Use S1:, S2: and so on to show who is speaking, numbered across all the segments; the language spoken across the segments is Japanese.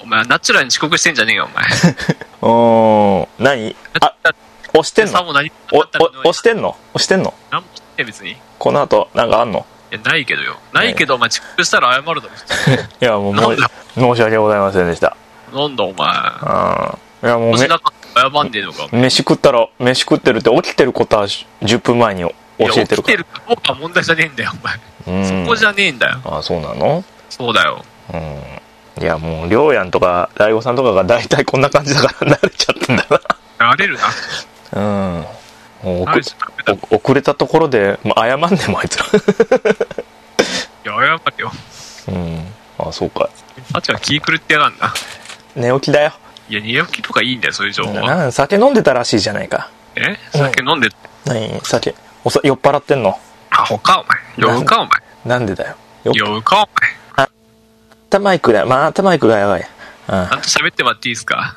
S1: お前ナチュラルに遅刻してんじゃねえよお前。
S2: 何押してんの？押してんの？
S1: 何もして別に。
S2: この後なんかあんの？
S1: いやないけどよ。ないけどお前遅刻したら謝るだろ。
S2: いやもう申し訳ございませんでした。
S1: なんだお前。
S2: いやもう
S1: 謝んでえのか。
S2: 飯食ってるって起きてることは10分前に教えてるから。起きて
S1: るかどうか問題じゃねえんだよお前。そこじゃねえんだよ。
S2: あ、そうなの？
S1: そうだよ。
S2: いやもうりょうやんとか大悟さんとかが大体こんな感じだから慣れちゃってんだな。
S1: 慣れるな。
S2: もう遅れたところで、謝んねえもんあいつら。
S1: いや謝るよ。
S2: あ、そうか。
S1: あっちは気狂ってやがんな。
S2: 寝起きだよ。
S1: いや寝起きとかいいんだよそういう情報は。
S2: 酒飲んでたらしいじゃないか。
S1: 酒飲んで。
S2: 何酒酔っ払ってんの？
S1: アホかお前。酔うかお前。
S2: なんでだよ。
S1: 酔うかお前。
S2: またマイクがやばい。
S1: ちゃんと喋ってもらっていいですか？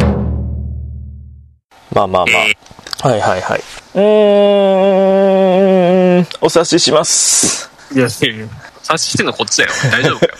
S2: まあ。はい。お察しします。
S1: いや、察ししてんのこっちだよ。大丈夫かよ。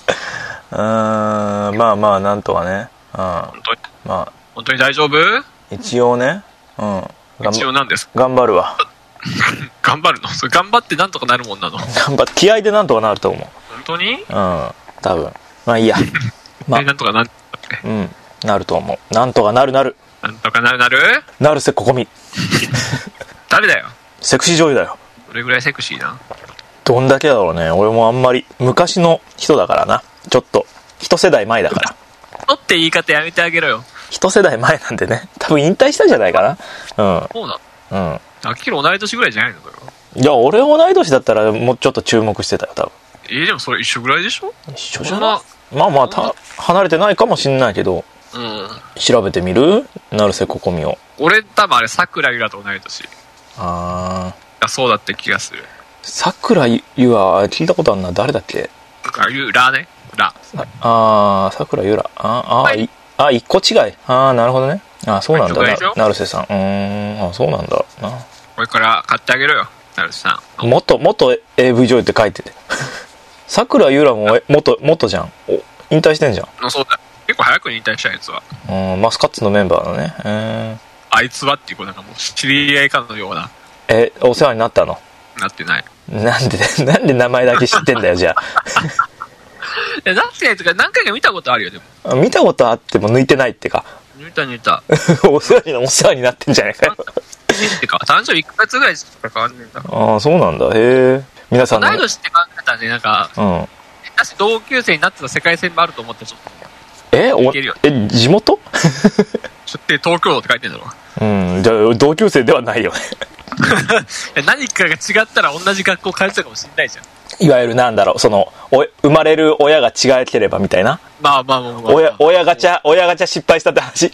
S2: まあなんとかね。
S1: 本当に大丈夫？
S2: 一応ね。
S1: 一応なんですか？
S2: 頑張るわ。
S1: 頑張るの？それ頑張ってなんとかなるもんなの？
S2: 気合でなんとかなると思う。
S1: 本当に？
S2: 多分。まあいいや。
S1: なんとかなる。
S2: なると思う。なんとかなる。
S1: なんとかなる
S2: 成瀬ここみ。
S1: 誰だよ？
S2: セクシー女優だよ。
S1: どれぐらいセクシーな？
S2: どんだけだろうね。俺もあんまり昔の人だからな。ちょっと一世代前だから。
S1: 人って言い方やめてあげろよ。
S2: 一世代前なんでね。多分引退したんじゃないかな。
S1: そうなの？あきら同い年ぐらいじゃないの？
S2: いや俺同い年だったらもうちょっと注目してたよ多分。
S1: でもそれ一緒ぐらいでしょ？
S2: 一緒じゃない？まあ離れてないかもしんないけど。調べてみる？成瀬ここみを。
S1: 俺多分あれ桜ゆらと同い年。そうだって気がする。
S2: 桜ゆは聞いたことあるな。誰だっけ？
S1: ゆらね。
S2: 桜ゆら。一個違い。なるほどね。そうなんだな。成瀬さん。そうなんだな。
S1: これから買ってあげろよ成瀬さん。
S2: 元 AV 女優って書いてて。桜ゆらも元じゃん。引退してんじゃん。
S1: そうだ。結構早く引退したやつは。
S2: マスカッツのメンバーのね。あ
S1: いつはっていうなんかもう知り合いかのような。
S2: お世話になったの？
S1: なってない。
S2: なんで名前だけ知ってんだよじゃあ。
S1: なってないとか何回か見たことあるよでも。
S2: 見たことあっても抜いてないってか。
S1: 抜いた。
S2: お世話になってんじゃないかよ。
S1: ってか誕生日1ヶ月ぐらいしか変わんねえんだ。
S2: そうなんだ。へえ。皆さんの。
S1: 同い年って考えたらねなんか。私同級生になってた世界線もあると思ってちょっと。
S2: 地元？
S1: 東京って書いてんだろ。
S2: じゃあ同級生ではないよね。
S1: 何かが違ったら同じ学校通ってたかもしれないじゃん。
S2: いわゆるなんだろう生まれる親が違ければみたいな。
S1: まあ。
S2: 親ガチャ失敗したって話。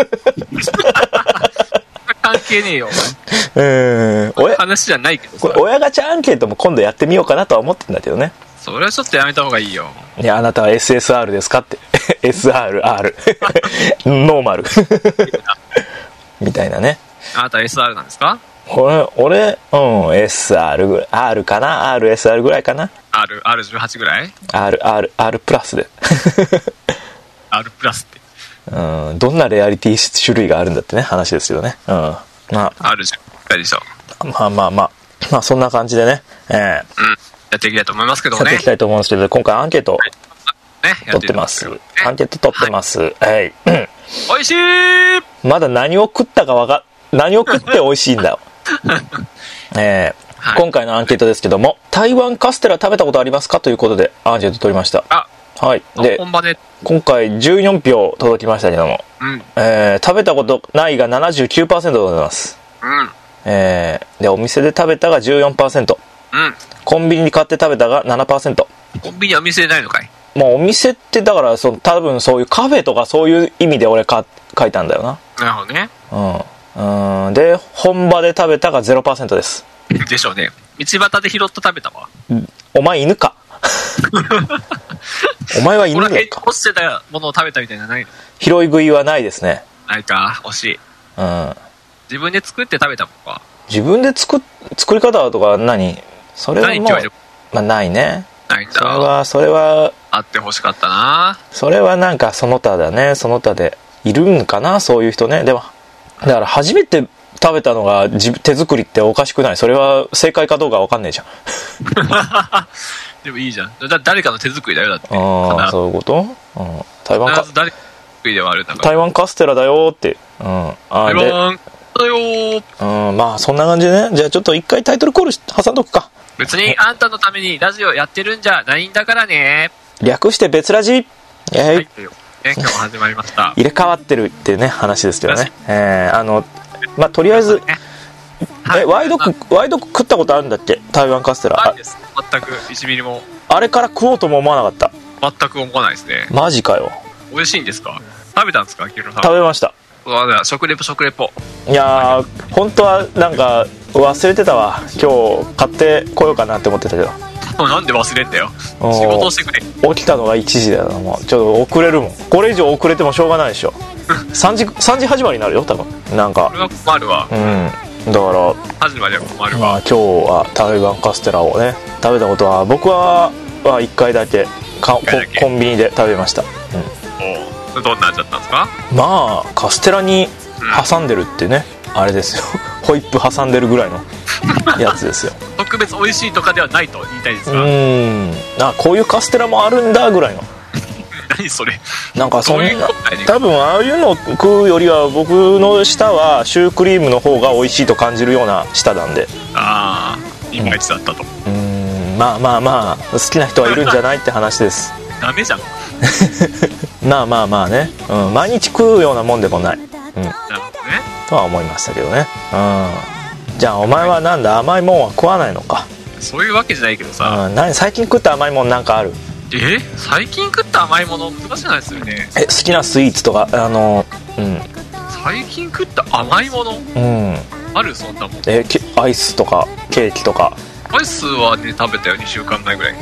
S1: 関係ねえよ。話じゃないけど。
S2: これ親ガチャアンケートも今度やってみようかなとは思ってんだけどね。
S1: それはちょっとやめた方がいいよ。
S2: いやあなたは SSR ですかって。SRR ノーマルみたいなね。
S1: あなた SR なんですか？
S2: 俺SR ぐらい R かな RSR ぐらいかな。
S1: R18 ぐらい？
S2: R プラスで。
S1: R プラスって。
S2: どんなレアリティ種類があるんだってね話ですよね。
S1: R10 ぐらいでしょ。
S2: まあそんな感じでね。
S1: やっていきたいと思いますけどね。
S2: やっていきたいと思うんですけど今回アンケート取ってます。アンケート取ってます。はい。
S1: おいしい。
S2: まだ何を食って美味しいんだよ。今回のアンケートですけども台湾カステラ食べたことありますかということでアンケート取りました。はい。で今回14票届きましたけども、食べたことないが 79% でございます。でお店で食べたが 14%、コンビニに買って食べたが 7%。
S1: コンビニはお店でないのかい？
S2: もうお店ってだから多分そういうカフェとかそういう意味で俺書いたんだよな。
S1: なるほどね。
S2: で本場で食べたが 0% です。
S1: でしょうね。道端で拾って食べたわ。
S2: お前犬か。お前は犬だか。
S1: 干してたものを食べたみたいなのないの？
S2: 拾い食いはないですね。
S1: ないか。惜しい。自分で作って食べたもんか。
S2: 自分で作り方とか何？それはもうないね。
S1: ないんだ。
S2: それは
S1: あってほしかったな。
S2: それはなんかその他だね。その他でいるんかな、そういう人ね。でもだから初めて食べたのが手作りっておかしくない？それは正解かどうかわかんねえじゃん。
S1: でもいいじゃん。誰かの手作りだよ、だって。
S2: ああ、そういうこと？台湾カステラだよって。
S1: 台湾だよ。
S2: まあそんな感じでね。じゃあちょっと一回タイトルコール挟んどくか。
S1: 別にあんたのためにラジオやってるんじゃないんだからね。
S2: 略して別ラジ。
S1: はい。今日も始まりました。
S2: 入れ替わってるっていうね話ですけどね。まあとりあえず、ワイドク食ったことあるんだっけ？台湾カステラ。
S1: ないです。全く1ミリも。
S2: あれから食おうとも思わなかった。
S1: 全く思わないですね。
S2: マジかよ。
S1: 美味しいんですか？食べたんですか？
S2: 食べました。
S1: 食レポ。
S2: いやー、本当はなんか忘れてたわ。今日買ってこようかなって思ってたけど。
S1: なんで忘れんだよ。仕事をしてくれ。
S2: 起きたのが1時だよ。もうちょっと遅れるもん。これ以上遅れてもしょうがないでしょ。3時始まりになるよ多分。なんか。
S1: これは困るわ。
S2: だから
S1: 始まりは困るわ。
S2: 今日は台湾カステラをね食べたことは僕は1回だけコンビニで食べました。
S1: どんな味だったんですか？
S2: まあカステラに挟んでるってね、あれですよ。ホイップ挟んでるぐらいのやつですよ。
S1: 特別美味しいとかではないと言いたいですか？
S2: こういうカステラもあるんだぐらいの。
S1: 何それ？
S2: なんかそんな多分ああいうの食うよりは僕の舌はシュークリームの方が美味しいと感じるような舌なんで。
S1: いまいちだったと。
S2: まあ好きな人はいるんじゃないって話です。
S1: ダメじゃん。
S2: まあね、毎日食うようなもんでもない、
S1: なるほどね
S2: とは思いましたけどね。じゃあお前はなんだ、甘いもんは食わないのか？
S1: そういうわけじゃないけどさ、
S2: 最近食った甘いもんなんかある？
S1: 最近食った甘いもの難しくないですよね。
S2: 好きなスイーツとか
S1: 最近食った甘いもの、ある？そんなもん。
S2: アイスとかケーキとか。
S1: アイスはね食べたよ、2週間前ぐらい。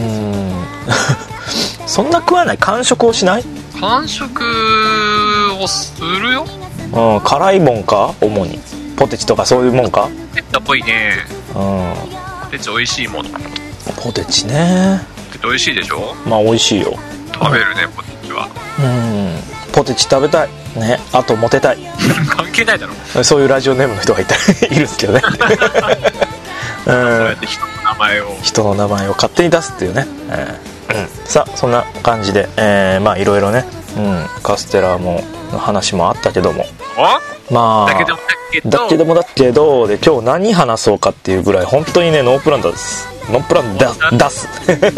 S2: そんな食わない？間食をしない？
S1: 間食をするよ。
S2: 辛いもんか？主にポテチとかそういうもんか？
S1: ポテチっぽいね。ポテチ美味しいもの。
S2: ポテチね。
S1: ポテチ美味しいでしょ？
S2: まあ美味しいよ。
S1: 食べるね、ポテチは。
S2: ポテチ食べたいね。あとモテたい。
S1: 関係ないだろ。
S2: そういうラジオネームの人がいるんですけどね。
S1: そうやって人の名前を勝手に出すっていうね。さあそんな感じでまあいろいろね、カステラの話もあったけども、まあだけどで今日何話そうかっていうぐらい本当にねノープランです。ノープラン出す。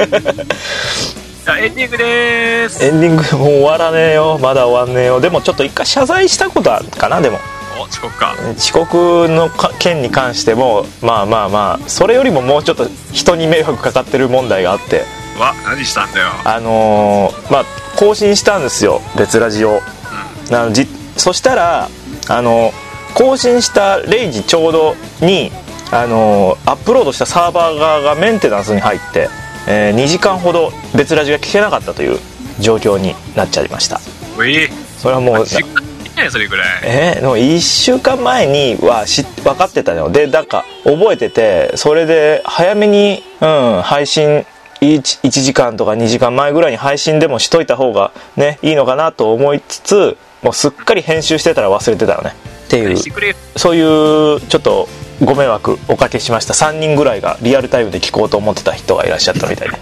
S1: エンディングでーす。
S2: エンディングもう終わらねえよ。まだ終わんねえよ。でもちょっと一回謝罪したことあるかな。でも
S1: 遅刻か。
S2: 遅刻の件に関してもまあそれよりももうちょっと人に迷惑かかってる問題があって、
S1: 何したんだよ。
S2: まあ更新したんですよ、別ラジオ。そしたら更新した0時ちょうどにアップロードしたサーバー側がメンテナンスに入って、2時間ほど別ラジが聞けなかったという状況になっちゃいました。それはもう
S1: それぐらい
S2: 1週間前には分かってたので、なんか覚えてて、それで早めに、配信1時間とか2時間前ぐらいに配信でもしといた方がねいいのかなと思いつつ、もうすっかり編集してたら忘れてたのねっていう、そういうちょっとご迷惑おかけしました。3人ぐらいがリアルタイムで聞こうと思ってた人がいらっしゃったみたいで。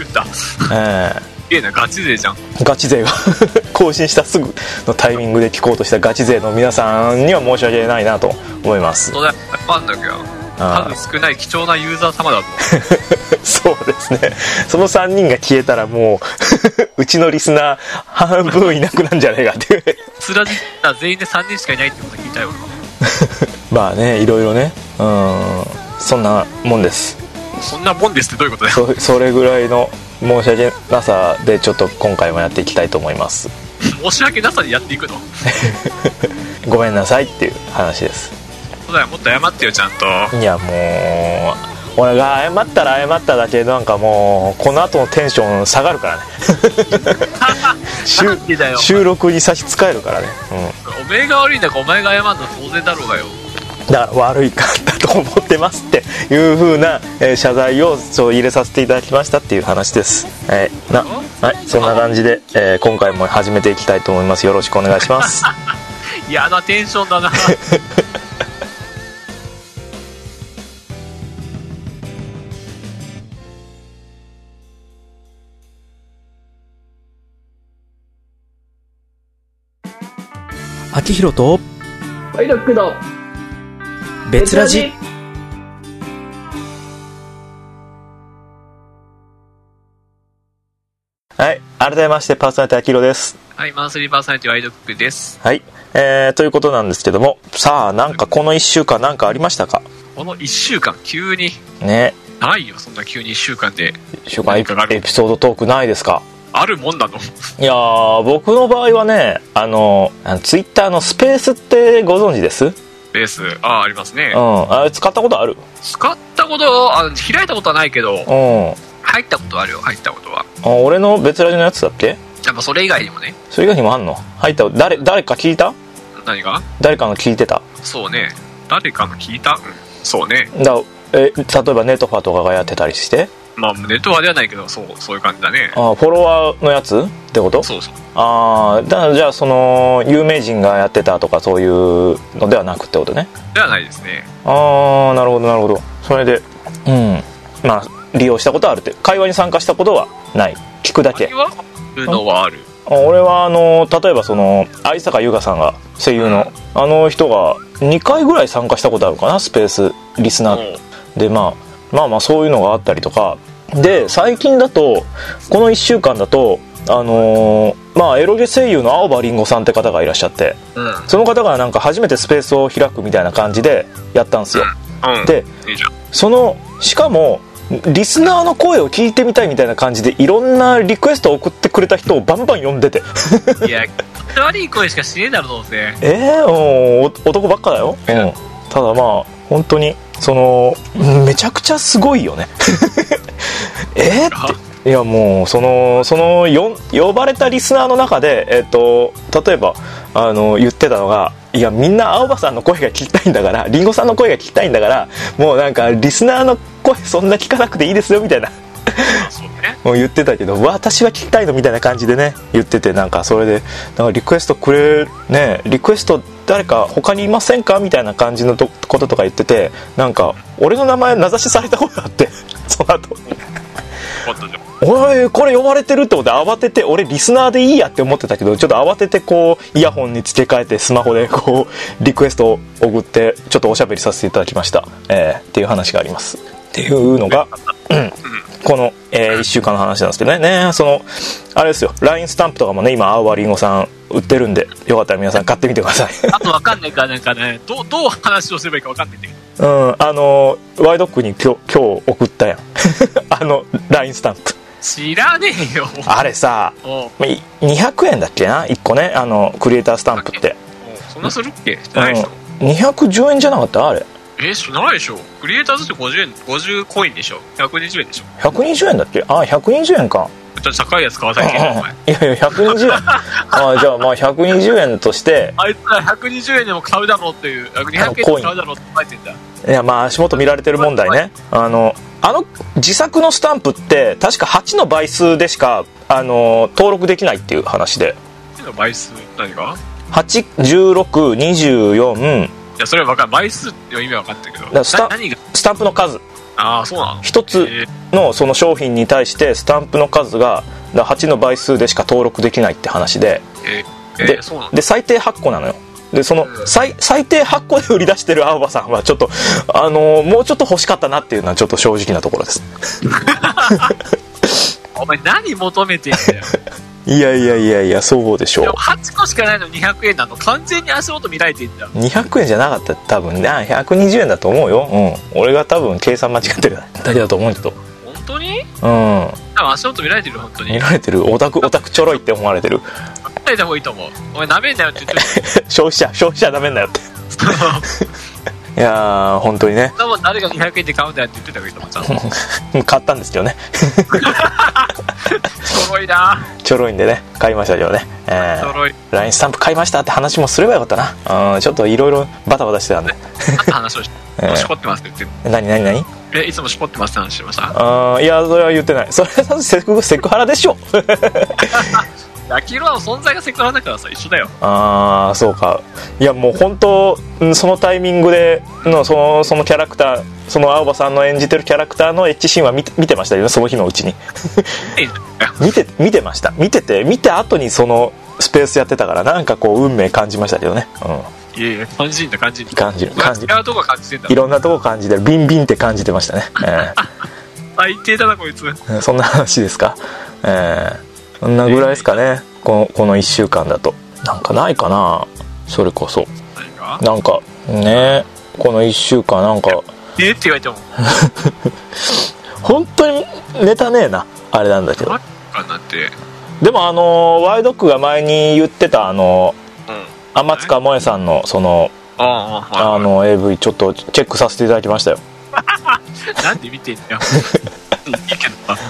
S1: ガチ勢じゃん。
S2: ガチ勢が更新したすぐのタイミングで聞こうとしたガチ勢の皆さんには申し訳ないなと思います。
S1: そうだよ、数少ない貴重なユーザー様だぞ。
S2: そうですね。その3人が消えたらもううちのリスナー半分いなくなるんじゃないかっていう。
S1: つらじった全員で3人しかいないってこと聞いたよ。
S2: まあね、いろいろね、そんなもんです。
S1: そんなもんですってどういうことだよ。
S2: それぐらいの申し訳なさでちょっと今回もやっていきたいと思います。
S1: 申し訳なさでやっていくの？
S2: ごめんなさいっていう話です。
S1: そうだよ、もっと謝ってよちゃんと。
S2: いやもう俺が謝っただけなんかもうこの後のテンション下がるからね。収録に差し支えるからね。
S1: おめえが悪いんだからお前が謝るの当然だろうがよ。
S2: だから悪いかった
S1: と思ってますっていう風な、謝罪を入れさせていただきましたっていう話です。はい、そんな感じで、今回も始めていきたいと思います。よろしくお願いします。
S2: やだテンションだな。
S1: 秋広と
S2: ワイドックの
S1: 別ラジ。はい、改めましてパーソナリティ秋広です。
S2: はい、マンスリーパーソナリティワイドックです。
S1: はい、ということなんですけども、さあなんかこの1週間なんかありましたか？
S2: この1週間急に
S1: ね、
S2: ないよ、そんな急に1週間で
S1: 1週間エピソードトークないですか？
S2: あるもんなの？
S1: いやー、僕の場合はね、ツイッターのスペースってご存知です？
S2: スペース、ありますね。
S1: あれ使ったことある？
S2: 使ったこと開いたことはないけど、入ったことあるよ。入ったことは。
S1: 俺の別ラジのやつだっけ？
S2: やっぱそれ以外にもね。
S1: それ以外にもあんの？入った誰か聞いた？
S2: 何が？誰
S1: かの聞いてた？
S2: そうね、誰かの聞いた？そうね。
S1: 例えばネトファとかがやってたりして？
S2: まあネトファではないけど、そういう感じだね。
S1: フォロワーのやつってこと？
S2: そうそう。
S1: だからじゃあその有名人がやってたとかそういうのではなくってことね？で
S2: はないですね。
S1: なるほど。それでまあ利用したことはあるって。会話に参加したことはない。聞くだけ。
S2: 会話のはある。
S1: 俺は例えばその相坂優香さんが声優の、人が2回ぐらい参加したことあるかな、スペースリスナーで。まあそういうのがあったりとかで、最近だとこの1週間だとエロゲ声優の青葉りんごさんって方がいらっしゃって、その方がなんか初めてスペースを開くみたいな感じでやったんですよ。で、しかもリスナーの声を聞いてみたいみたいな感じでいろんなリクエストを送ってくれた人をバンバン呼んでて
S2: いや、悪い声しかしねえだろどうせ。
S1: 男ばっかだよ。ただまあ本当にめちゃくちゃすごいよね。っていや、もう呼ばれたリスナーの中で例えば言ってたのが、いやみんな青葉さんの声が聞きたいんだから、りんごさんの声が聞きたいんだから、もうなんかリスナーの声そんな聞かなくていいですよみたいなもう言ってたけど、私は聞きたいのみたいな感じでね言ってて、なんかそれでなんかリクエストリクエスト誰か他にいませんかみたいな感じのこととか言ってて、なんか俺の名前名指しされたことがあって、その後おいこれ呼ばれてるってことで慌てて、俺リスナーでいいやって思ってたけど、ちょっと慌ててこうイヤホンに付け替えてスマホでこうリクエストを送ってちょっとおしゃべりさせていただきました、っていう話がありますっていうのが、この、1週間の話なんですけどね。あれですよ、 LINE スタンプとかもね今青葉りんごさん売ってるんで、よかったら皆さん買ってみてください。
S2: あと分かんないからなんかね、どう話をすればいいか分かんないんだけ
S1: ど、ワイドックに今日送ったやんLINE スタンプ
S2: 知らねえよ。
S1: あれさ、200円だっけな1個ね、クリエイタースタンプって。
S2: そんなするっけ？知らないでしょ。
S1: 210円じゃなかったあれ？
S2: 知らないでしょ。クリエイターズって50コインでしょ。120円でしょ。
S1: 120円だっけ？120円か。
S2: ちょっと高いやつ買わないけど、お前。
S1: いや120円。じゃあまあ120円として、
S2: あいつら120円でも買うだろうっていう、200円でも買うだろうって書いてんだ。
S1: いや、まあ足元見られてる問題ね。自作のスタンプって確か8の倍数でしか登録できないっていう話で。
S2: 8の倍数何が
S1: ？8、16、24。
S2: いや、それは分かる。倍数の意味は分かってるけど、
S1: 何がスタンプの数。
S2: そうなの。
S1: 一つのその商品に対してスタンプの数が8の倍数でしか登録できないって話で、
S2: そうなの。
S1: で最低8個なのよ。で最低8個で売り出してる青葉さんはちょっともうちょっと欲しかったなっていうのはちょっと正直なところです。
S2: お前何求めてんだよ。
S1: いやそうでしょう。でも
S2: 8個しかないのに200円なの、完全に足元見られてんだよ。
S1: 200円じゃなかった多分ね、120円だと思うよ。俺が多分計算間違ってるだけだと思うけど。
S2: 本当に？多分足元見られてる。本当に
S1: 見られてる。オタクちょろいって思われてる。
S2: 考えた方がいいと思う。お前なめんなよって言ってる。
S1: 消費者なめんなよっていやー本当にね、
S2: 多分誰が200円で買うんだよって言ってた方がいいと思う。買
S1: ったんですけどね。
S2: そ
S3: ろいな。
S1: ちょろいんでね買いましたけどね、
S3: ちょろい。
S1: LINE スタンプ買いましたって話もすればよかったな。ちょっといろいろバタバタしてたんで
S3: あった話をしこってますって言って
S1: る。何
S3: いつもしこってますって話してました。
S1: いやそれは言ってない。それはセクハラでしょ
S3: ヤキロの存在がセクハラだからさ、一緒だよ。
S1: そうか。いやもう本当そのタイミングでのそのキャラクター、その青葉さんの演じてるキャラクターのエッチシーンは見てましたよね、その日のうちに見てました。見て後にそのスペースやってたから、なんかこう運命感じましたけどね。
S3: いやいや、感じる。
S1: いろんなとこ感じてる。ビンビンって感じてましたね。
S3: 最低だなこいつ。
S1: そんな話ですか。そんなぐらいですかね。この1週間だとなんかないかな。それこそなんかね、この1週間なんか
S3: って言われても
S1: 本当にネタねえな、あれなんだけど。でもワイドックが前に言ってた天塚萌さんのそのAV ちょっとチェックさせていただきましたよ
S3: なんで見てんだよいいけどな。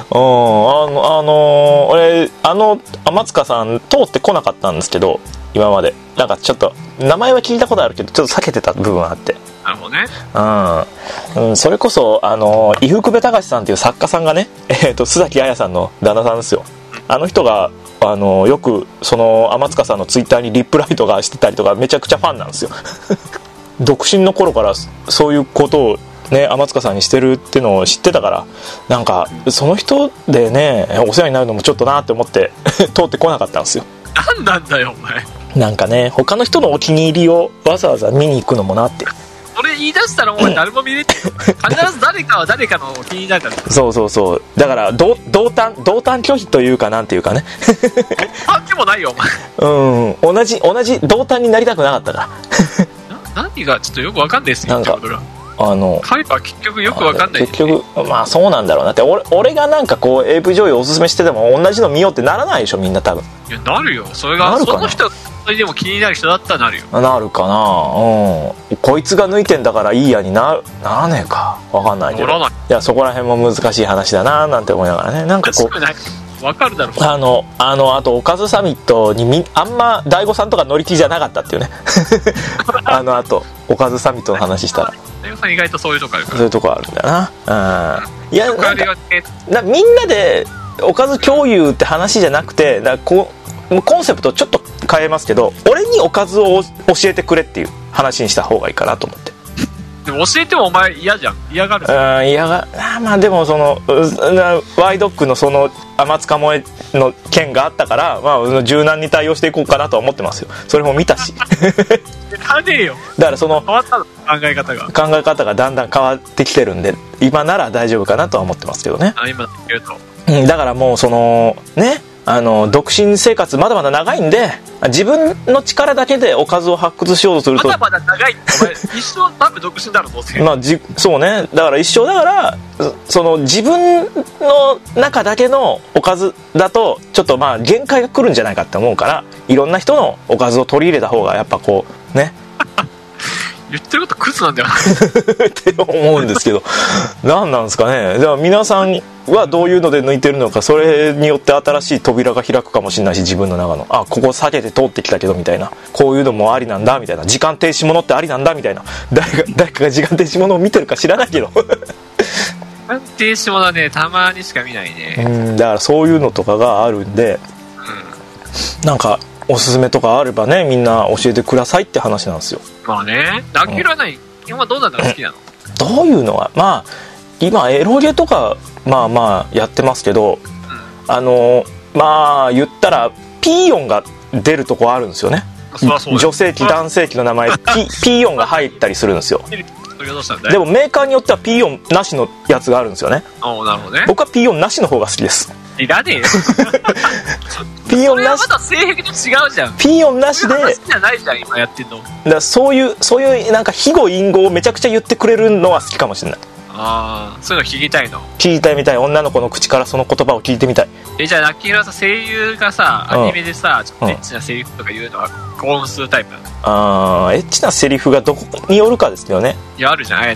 S1: 俺天塚さん通ってこなかったんですけど、今までなんかちょっと名前は聞いたことあるけどちょっと避けてた部分があって。
S3: なるほどね。
S1: それこそ伊福部隆さんっていう作家さんがね、須崎彩さんの旦那さんですよ。あの人がよくその天塚さんのツイッターにリプライとかしてたりとか、めちゃくちゃファンなんですよ独身の頃からそういうことをね、天塚さんにしてるっていうのを知ってたから、なんかその人でねお世話になるのもちょっとなって思って通ってこなかったんですよ。
S3: なんなんだよお前。
S1: なんかね、他の人のお気に入りをわざわざ見に行くのもなって。
S3: それ言い出したらお前誰も見れて必ず誰かは誰かのお気に入りだから
S1: そうだから同担拒否というか、なんていうかね
S3: 同担でもないよお
S1: 前。同じ同担になりたくなかったから
S3: 何がちょっとよくわかんないですよ。
S1: なんか
S3: 彼は結局よくわかんない、ね、
S1: 結局まあそうなんだろうなって。俺がなんかこう AV 女優おすすめしてても同じの見ようってならないでしょ、みんな多分。
S3: いやなるよ。それがその人それでも気になる人だったらなるよ。
S1: なるかな。こいつが抜いてんだからいいやにならねえかわかんないけど、いやそこら辺も難しい話だななんて思いながらね。なんかこう
S3: わかるだろう。
S1: あとおかずサミットにあんま大悟さんとか乗り気じゃなかったっていうねあとおかずサミットの話したら
S3: 大悟さん意外とそういうとこあるから。
S1: そういうとこあるんだよな。いやなんかみんなでおかず共有って話じゃなくて、コンセプトちょっと変えますけど、俺におかずを教えてくれっていう話にした方がいいかなと思って。
S3: でも教えてもお前嫌じゃん。嫌がる。
S1: まあでもそのワイドックのその天塚萌の件があったから、まあ柔軟に対応していこうかなとは思ってますよ。それも見たし
S3: だねえよ。
S1: だからその
S3: 変わったの考え方が
S1: だんだん変わってきてるんで、今なら大丈夫かなとは思ってますけどね。
S3: 今言うと
S1: だからもうそのね、独身生活まだまだ長いんで、自分の力だけでおかずを発掘しようとすると
S3: まだまだ長いってお前一生多分独身だろどうせ。
S1: まあそうね。だから一生だからその自分の中だけのおかずだとちょっとまあ限界が来るんじゃないかって思うから、いろんな人のおかずを取り入れた方がやっぱこうね
S3: 言ってることクズなんだよ
S1: って思うんですけど何なんですかね。だから皆さんはどういうので抜いてるのか、それによって新しい扉が開くかもしれないし、自分の中のここ避けて通ってきたけどみたいな、こういうのもありなんだみたいな、時間停止ものってありなんだみたいな、誰かが時間停止ものを見てるか知らないけど
S3: 時間停止ものはねたまにしか見ないね。
S1: だからそういうのとかがあるんで、なんかおすすめとかあればね、みんな教えてくださいって話なんですよ。
S3: まあね、ダキルは何、今どうなんだろう、好きなの
S1: どういうのは、まあ今エロゲとかまあやってますけど、まあ言ったらピー音が出るとこあるんですよね。女性器男性器の名前ピー音が入ったりするんですよ。でもメーカーによってはピー音なしのやつがあるんですよね。
S3: なるほどね。
S1: 僕はピー音なしの方が好きです。
S3: いらねえよ
S1: ピー音なし。
S3: それはまだ性癖と違うじゃん。
S1: ピー音なしで
S3: 好きじゃないじゃん今やってんの。だ
S1: からそういうなんか非語隠語をめちゃくちゃ言ってくれるのは好きかもしれない。
S3: そういうの聞きたいの。
S1: 聞いてみたい。女の子の口からその言葉を聞いてみたい。
S3: じゃあラッキーはさ、声優がさアニメでさちょっとエッチなセリフとか言うのは興奮するタイプなの？
S1: エッチなセリフがどこによるかですよね。
S3: いやあるじゃん、あやねいるの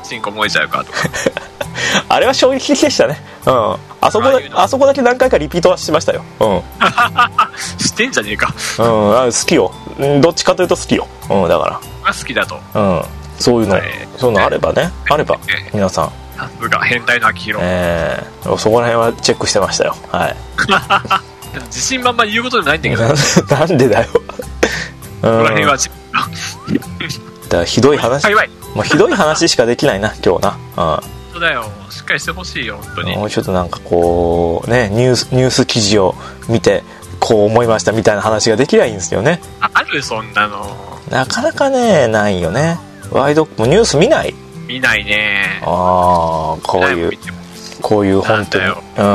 S3: チンコ燃えちゃうかとか
S2: あれは衝撃的でしたね。あそこだけ何回かリピートはしましたよ。
S3: してんじゃねえか。
S2: 好きよ。どっちかというと好きよ。だから
S3: 好きだと。
S2: そういうのあればね、皆さん。
S3: さすが変態の秋広。
S2: そこら辺はチェックしてましたよ。はい。
S3: 自信満々言うことじゃないんだけど。
S2: なんでだよ。
S3: ここら辺は
S2: だからひどい話。ひどい話しかできないな今日な。
S3: そうだよ。しっかりしてほしいよ本当に。
S2: もうちょっとなんかこうねニュース記事を見てこう思いましたみたいな話ができりゃいいんですよね。
S3: あるそんなの。
S2: なかなかねないよね。ワイドもニュース見ない。
S3: 見ないね。
S2: こういう本当に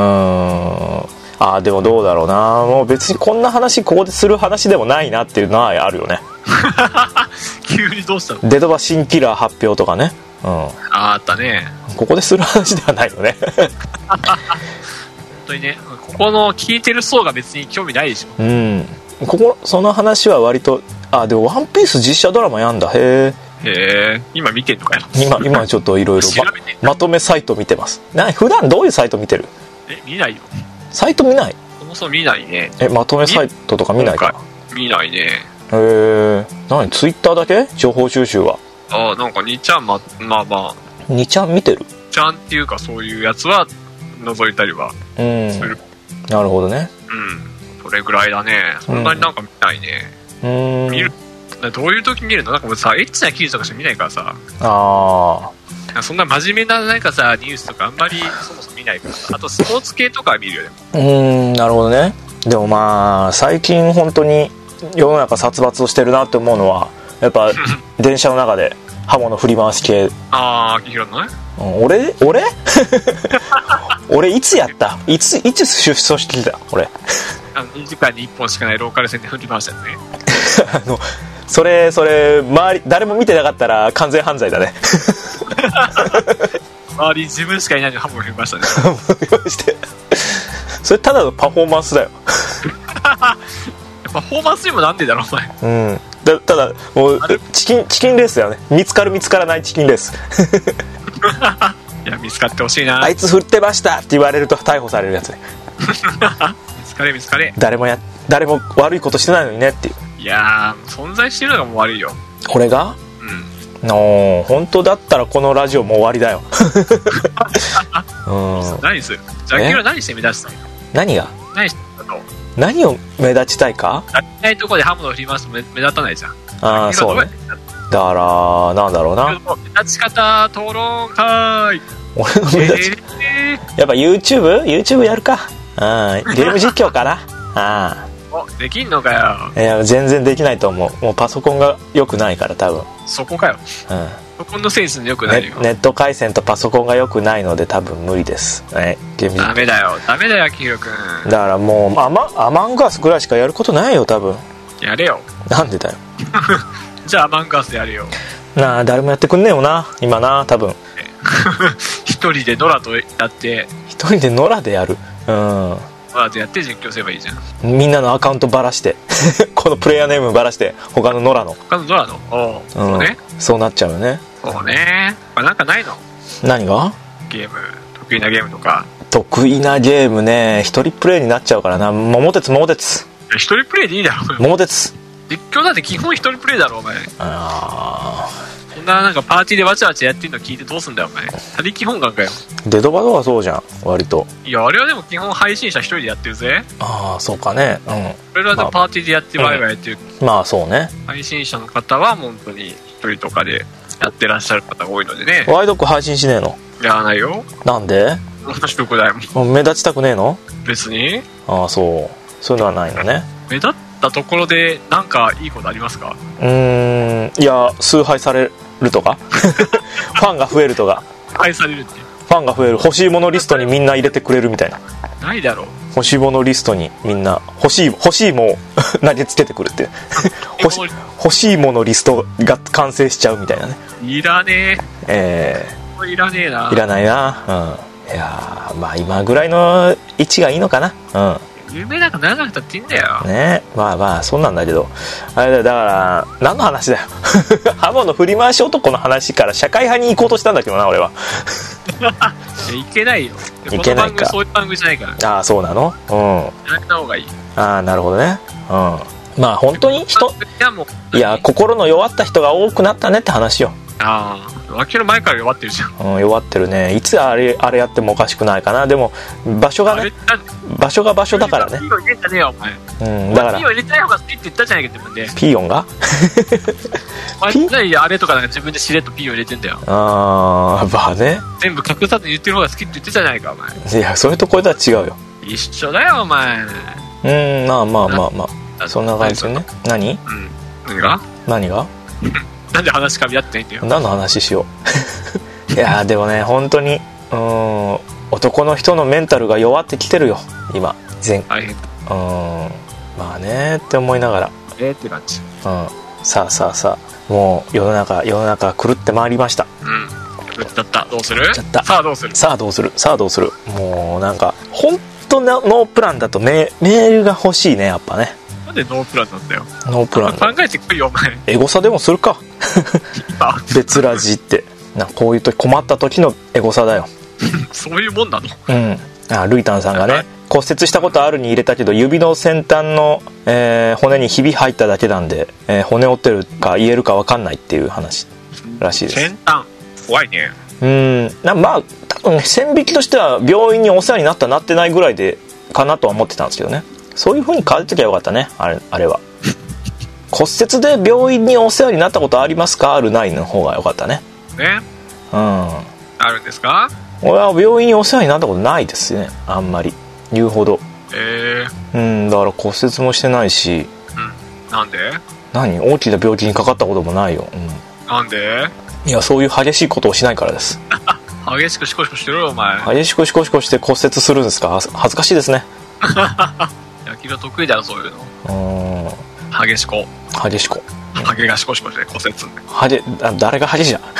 S2: でもどうだろうな。もう別にこんな話ここでする話でもないなっていうのはあるよね。
S3: 急にどうしたの。
S2: デドバ新キラー発表とかね。
S3: あったね。
S2: ここでする話ではないよね。
S3: 本当にね、ここの聞いてる層が別に興味ないでしょ。
S2: その話は割とでもワンピース実写ドラマやんだ。へ
S3: え。今見てんのかよ。
S2: 今ちょっといろいろまとめサイト見てます。普段どういうサイト見てる？
S3: 見ないよ。
S2: サイト見ない？
S3: そもそも見ないね。
S2: まとめサイトとか見ないか？
S3: 見ないね。
S2: 何ツイッターだけ？情報収集は。
S3: なんか2ちゃんまあ
S2: 2ちゃん見てる？
S3: 2ちゃんっていうかそういうやつは覗いたりはする。
S2: なるほどね。
S3: それぐらいだね。そんなになんか見ないね。見る。どういう時見るの？なんかもうさエッチな記事とかしか見ないからさ。そんな真面目ななんかさニュースとかあんまりそもそも見ないからさ。あとスポーツ系とかは見るよね。
S2: なるほどね。でも最近本当に世の中殺伐をしてるなって思うのはやっぱ電車の中で刃物振り回し系。
S3: 秋広のね。
S2: 俺俺いつやった？いつ出所してきた俺。
S3: 2時間に1本しかないローカル線で振り回したよね。
S2: それ周り誰も見てなかったら完全犯罪だね。
S3: 周り自分しかいないのに刃物振りましたね。
S2: それただのパフォーマンスだよ。
S3: パフォーマンスにもなんでだろお前。
S2: ただもうチキンレースだよね。見つかる見つからないチキンレース。
S3: いや見つかってほしいな。
S2: あいつ振ってましたって言われると逮捕されるやつね。
S3: 見つかれ。
S2: 誰も悪いことしてないのにねっていう。
S3: いや存在してるのがもう悪いよ。
S2: 俺が？本当だったらこのラジオもう終わりだよ。
S3: 何する？じゃあ君何して目立ちたいの？
S2: 何が？何を目立ちたいか？
S3: やりたいとこで刃物振り回すと目立たないじゃん。
S2: そうね。だからなんだろうな。
S3: 目立ち方討論会。
S2: 俺の目立ちやっぱ YouTube やるか。ゲーム実況かな。
S3: できんのかよ。
S2: いや全然できないと思う。もうパソコンが良くないから多分。
S3: そこかよ。パソコンのセンス良くないよ。
S2: ネット回線とパソコンが良くないので多分無理です。ゲーム
S3: ダメだよ秋広くん。
S2: だからもうアマンガスぐらいしかやることないよ多分。
S3: やれよ。なん
S2: でだよ。
S3: じゃあアマンガスやれよ。
S2: 誰もやってくんねえよな今な多分。
S3: 一人でノラとやって。
S2: 一人でノラでやる。
S3: ノラでやって実況すればいいじゃん。
S2: みんなのアカウントばらしてこのプレイヤーネームばらして他のノラの。
S3: そうね。
S2: そうなっちゃうよね。
S3: そうね。なんかないの？
S2: 何が？
S3: ゲーム得意なゲームとか。
S2: 得意なゲームね。一人プレイになっちゃうからな。桃鉄。
S3: 一人プレイでいいだろ。
S2: 桃鉄。
S3: 実況だって基本一人プレイだろお前。そんななんかパーティーでわちゃわちゃやってるの聞いてどうすんだよお前。他力本願かよ。
S2: デドバドはそうじゃん割と。
S3: いやあれはでも基本配信者一人でやってるぜ。
S2: そうかね。
S3: 俺らでパーティーでやってワイワイやってる。
S2: そうね。
S3: 配信者の方は本当に一人とかでやってらっしゃる方が多いのでね。
S2: ワイドック配信しねえの？
S3: やらないよ。
S2: なんで？
S3: どこだよ。
S2: 目立ちたくねえの？
S3: 別に。
S2: そういうのはないのね。
S3: 目立ったところでなんかいいことありますか？
S2: いや崇拝されるとかファンが増えるとか。
S3: 崇拝されるって。
S2: ファンが増える。欲しいものリストにみんな入れてくれるみたいな。
S3: ないだろう。
S2: 欲しいものリストにみんな欲しいも投げつけてくるって欲しいものリストが完成しちゃうみたいなね。
S3: いらねえ。いらねえな。
S2: いらないな。いや今ぐらいの位置がいいのかな。
S3: 有名なんかならなくたっていいんだよ
S1: ね。まあまあそうなんだけど、あれだよ、だから何の話だよ刃物振り回し男の話から社会派に行こうとしたんだけどな、俺は。
S3: いけないよ。
S1: いけないか。
S3: そういう番組じゃないから。
S1: ああ、そうなの。うん。
S3: やめた方がいい。
S1: ああ、なるほどね。うん。まあ本当にいや心の弱った人が多くなったねって話よ。
S3: ああ、脇の前から弱ってるじゃん。
S1: うん、弱ってるね。いつあれやってもおかしくないかな。でも場所がね、場所が場所だからね。
S3: ピーヨン入れたねよお前。うん、
S1: だから
S3: ピーヨン入れたい方が好きって言ったじゃないか自分で。
S1: ピーヨンが
S3: あれとかなんか自分でしれっとピーヨン入れてんだよ。
S1: ああ、まあね。
S3: 全部隠さず言ってる方が好きって言ってたじゃないかお前。
S1: いや、それとこれとは違うよ。
S3: 一緒だよお前。
S1: まあまあまあまあ、そんな感じでね。何？何が
S3: なんで話かみ合ってないんだよ。
S1: 何の話しよういやでもね、本当に男の人のメンタルが弱ってきてるよ今。
S3: 大変。
S1: まあねって思いながら
S3: って感じ。
S1: さあもう世の中狂ってまいりました。
S3: 狂っちゃった。どうする？さあどうする。もうなんか本当ノープランだとメールが欲しいね、やっぱね。 なんでノープランなんだよ。
S1: ノープラン
S3: 考えてくるよお前。
S1: エゴサでもするか別ラジってこういう時、困った時のエゴサだよ
S3: そういうもんな
S1: の。ルイタンさんがね、骨折したことあるに入れたけど指の先端の、骨にひび入っただけなんで、骨折ってるか言えるか分かんないっていう話らしいです。
S3: 先端怖いね。
S1: まあ多分線引きとしては病院にお世話になったなってないぐらいでかなとは思ってたんですけどね。そういう風に変えときゃよかったね、あれは。骨折で病院にお世話になったことありますか？あるないの方がよかったね。
S3: あるんですか？
S1: 俺は病院にお世話になったことないですね、あんまり言うほど。だから骨折もしてないし。
S3: なんで？
S1: 大きな病気にかかったこともないよ。
S3: なんで？い
S1: や、そういう激しいことをしないからです
S3: 激しくシコシコしてろよお前。
S1: 激しくシコシコして骨折するんですか？恥ずかしいですね
S3: 野球が得意だろそういうの。激しこがシコシコして骨折。
S1: 誰が激しいだ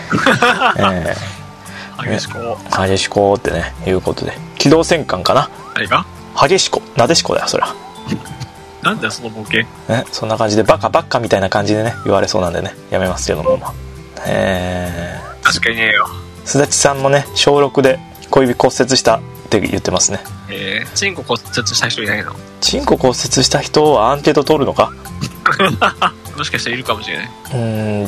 S1: 激しこってねいうことで、機動戦艦かな。
S3: 何が
S1: 激しこなでしこだよそりゃ。
S3: なんだよそのボケ。
S1: そんな感じでバカみたいな感じでね言われそうなんでねやめますけども。
S3: 確かにねえよ。
S1: すだちさんもね小6で小指骨折したって言ってますね。
S3: チンコ骨折した人いないの？
S1: チンコ骨折した人はアンケート取るのか
S3: もしかしたらいるかもしれない。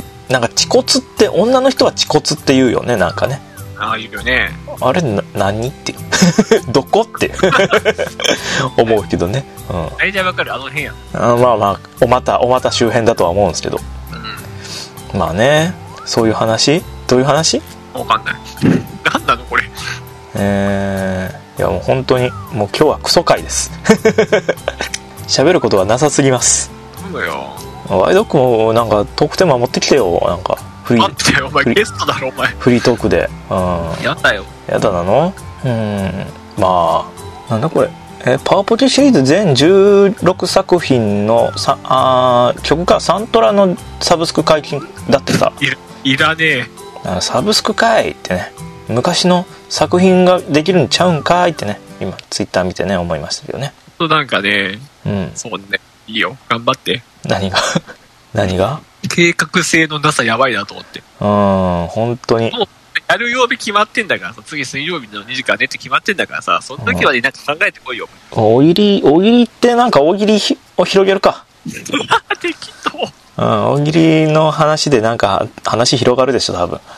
S1: なんか恥骨って女の人は恥骨って言うよね、なんかね。
S3: 言うよね。
S1: あれ何ってどこって思うけどね。
S3: 大体わかる、あの辺や。
S1: まあお股周辺だとは思うんですけど。まあね、そういう話。どういう話？
S3: わかんない何なのこれ。
S1: いやもう本当にもう今日はクソ回です喋ることがなさすぎます。
S3: なんだよ。
S1: ワイドックもなんかトークテーマ持ってきてよ。なんか
S3: 待ってよお前、ゲストだろお前。
S1: フリートークで。
S3: やだよ。
S1: やだなの。まあなんだこれ。パワポケシリーズ全16作品の曲がサントラのサブスク解禁だってさ。
S3: いらね
S1: え。サブスクかいってね、昔の作品ができるんちゃうんかいってね、今ツイッター見てね思いましたけどね。
S3: なんかね、そうね、いいよ頑張って。
S1: 何が
S3: 計画性のなさやばいなと思って。
S1: 本当に。
S3: もうやる曜日決まってんだからさ、次水曜日の2時間ねって決まってんだからさ、その時までなんか考えてこいよ。
S1: 大喜利ってなんか大喜利を広げるか
S3: 適当。
S1: 大喜利の話でなんか話広がるでしょ多分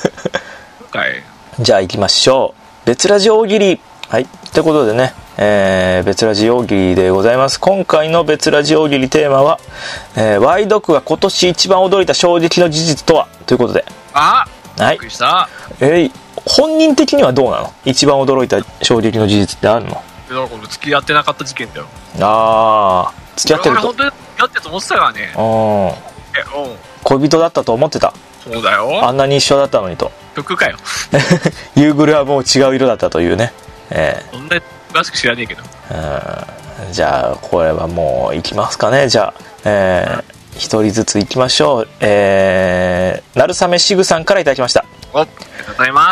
S1: じゃあ行きましょう。別ラジ大喜利。はい、ということでね、別ラジ大喜利でございます。今回の別ラジ大喜利テーマは、ワイドクが今年一番驚いた衝撃の事実とはということで。
S3: はい。びっくりした。
S1: 本人的にはどうなの？一番驚いた衝撃の事実ってあるの？
S3: だからこれ付き合ってなかった事件だよ。
S1: 付き合ってると。
S3: 本当に付き合ってると思ってたからね。
S1: 恋人だったと思ってた。
S3: そうだよ。
S1: あんなに一緒だったのにと。
S3: 曲かよ。
S1: 夕暮れはもう違う色だったというね。
S3: そんな詳しく知らねえけど。
S1: じゃあこれはもういきますかね。じゃあ、一人ずついきましょう。なるさめしぐさんからいただきました。
S3: ありがとうございます。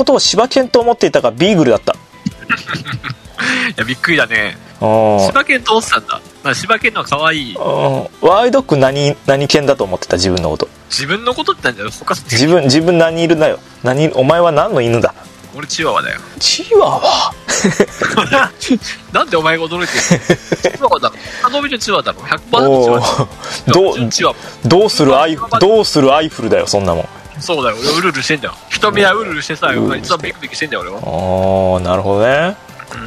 S1: ずっと自分のことを柴犬と思っていたがビーグルだった。
S3: やびっくりだね。柴犬どうしたんだ。柴犬のは可愛い。
S1: ワイドッグ何犬だと思ってた自分のこと。
S3: 自分のことって何だよ。
S1: 自分何犬だよ。お前は何の犬だ。
S3: 俺チワワだよ。
S1: チワワ
S3: なんでお前が驚いてるの。チワワだろ。他のチワワだろ。100% チワワ。
S1: どうするアイフルだよそんなもん。
S3: そうだよ。俺ウルルしてんだよ。瞳はウルルしてさ、一番ビクビクしてんだよ俺は。
S1: なるほどね。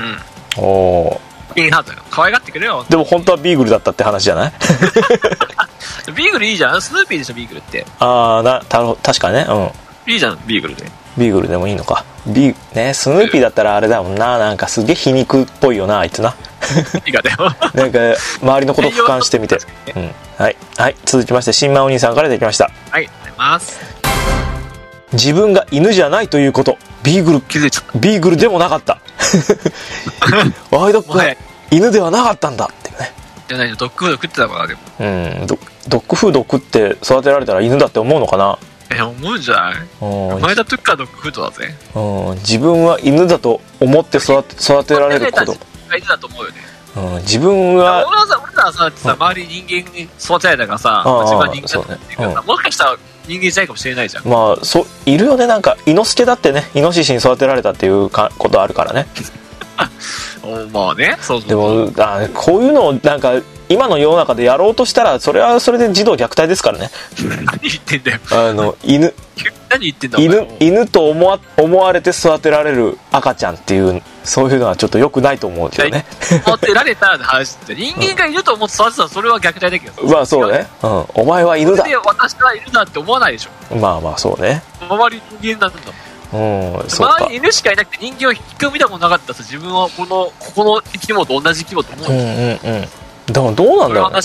S3: ピンハートよ。可愛がってくれよ。
S1: でも本当はビーグルだったって話じゃない
S3: ビーグルいいじゃん。スヌーピーでしょビーグルって。
S1: 確かね。
S3: いいじゃんビーグルで。
S1: ビーグルでもいいのか。スヌーピーだったらあれだもんな。なんかすげえ皮肉っぽいよなあいつな。
S3: いいかだよ。
S1: なんか周りのこと俯瞰してみて。はい続きまして新馬お兄さんからいただきました。
S3: はいありがとうございます。
S1: 自分が犬じゃないということ。ビーグルでもなかった。ワイドッグは犬ではなかったんだっていうね。
S3: じゃないのドッグフード食ってたからでも。
S1: ドッグフードを食って育てられたら犬だって思うのかな。
S3: 思うんじゃない。生まれた時からドッグフードだぜ。
S1: 自分は犬だと思って育てられること。
S3: 犬だと思うよね。
S1: 自分は
S3: 俺らはさ周り人間に育てられたからさ、自分は人間だって言うからさ、もしかしたら人間じゃないかもしれないじゃん。
S1: いるよね。なんか猪之助だってねイノシシに育てられたっていうことあるからね。
S3: まあね。そう
S1: でもこういうのをなんか今の世の中でやろうとしたらそれはそれで児童虐待ですからね。
S3: 何言ってんだよ。何言ってんだ
S1: 犬と思われて育てられる赤ちゃんっていうそういうのはちょっと良くないと思うけどね。
S3: 育てられた話って人間が犬と思って育てたらそれは虐待だけど。
S1: まあそうね。お前は犬だ。
S3: 私は犬だって思わないでしょ。
S1: まあそうね。
S3: 周り人間なんだもん。周りに犬しかいなくて人間を一回見たことなかったら自分はここの生き物と同じ生き物と思う。
S1: でもどうなんだろうね。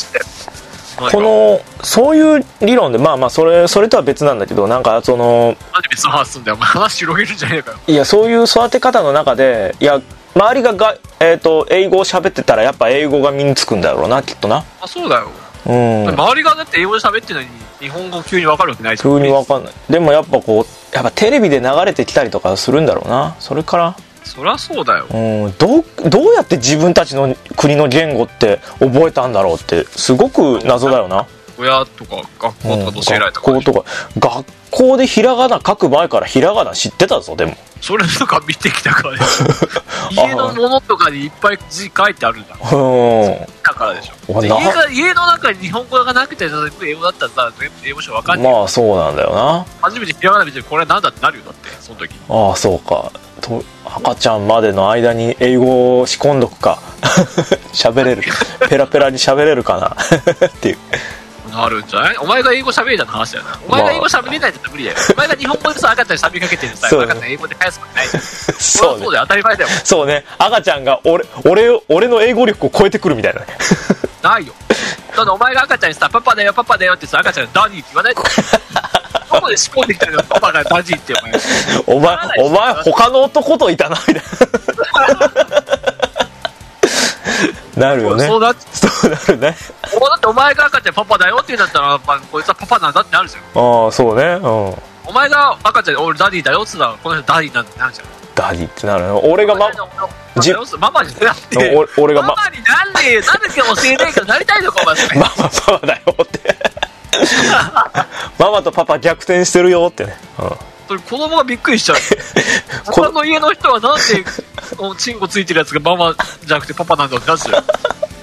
S1: そういう理論でそれとは別なんだけどなんかなんで
S3: 別の話すんだよ。お前話広げるんじゃねえかよ。
S1: いやそういう育て方の中で周りが英語を喋ってたらやっぱ英語が身につくんだろうなきっとな。
S3: そうだよ。周りがだって英語で喋ってるのに日本語急に分かるわけないじゃん。
S1: 急に分かんない。でもやっぱテレビで流れてきたりとかするんだろうな。それから
S3: そりゃそうだよ。
S1: どうやって自分たちの国の言語って覚えたんだろうってすごく謎だよな。
S3: 親とか学校とか教えられたから。
S1: 学校でひらがな書く前からひらがな知ってたぞ。でも
S3: それとか見てきたからでしょ。家のものとかにいっぱい字書いてあるんだからでしょ。家の中に日本語がなくて全部英語だったらさ全部英語しか分かんない。
S1: まあそうなんだよな。
S3: 初めてひらがな見てこれなんだってなるよ。だってその時。
S1: そうか。赤ちゃんまでの間に英語を仕込んどくか。喋れるペラペラに喋れるかなっていう。
S3: なるんじゃない。お前が英語喋れたの話だよな。お前が英語喋れないって言ったら無理だよ。お前が日本語でさ赤ちゃんに喋りかけてるさ赤ちゃん英語で返すことないじゃん。そうだよ。当たり前だよ。
S1: そうね。赤ちゃんが俺の英語力を超えてくるみたいなね。
S3: ないよ。だってお前が赤ちゃんにさパパだよってさ赤ちゃんがダディって言わないと。どこで仕込んできたのパパがダディって
S1: お前他の男といたなみたいな。なるよね。
S3: そうなる
S1: ね。
S3: だってお前が赤ちゃんパパだよって言うんだったらこいつはパパなんだってなるじゃん。
S1: そうね。
S3: お前が赤ちゃん俺ダディだよって言ったらこの人ダディなんてなるじゃん。
S1: ダディってなるの。俺がママに
S3: なって
S1: 俺が
S3: ママになんでかもしれないけどなりたいのかお前。
S1: ママだよってママとパパ逆転してるよってね。
S3: それ子供がびっくりしちゃう。他の家の人はなんでチンコついてるやつがママじゃなくてパパなんだってなっちゃう。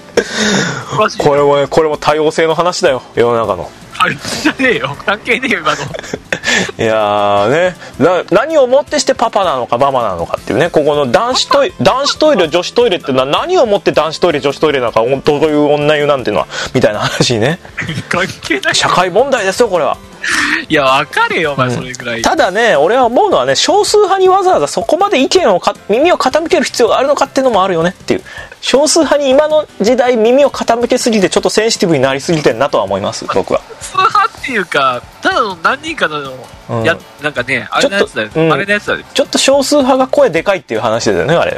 S1: これも多様性の話だよ世の中の。
S3: じゃねえよ。関係ねえよ今の。
S1: いやーね。何をもってしてパパなのかママなのかっていうね。ここの男子トイレ女子トイレっていうのは何をもって男子トイレ女子トイレなのかどういう女湯なんていうのはみたいな話にね。
S3: 関係ない。
S1: 社会問題ですよこれは。
S3: いや分かれよお前それぐらい。
S1: ただね俺は思うのはね少数派にわざわざそこまで耳を傾ける必要があるのかっていうのもあるよねっていう。少数派に今の時代耳を傾けすぎてちょっとセンシティブになりすぎてるなとは思います僕は。
S3: 少数派っていうかただの何人かのなんかねあれのやつだよ。あれのやつだよ。
S1: ちょっと少数派が声でかいっていう話だよねあれ。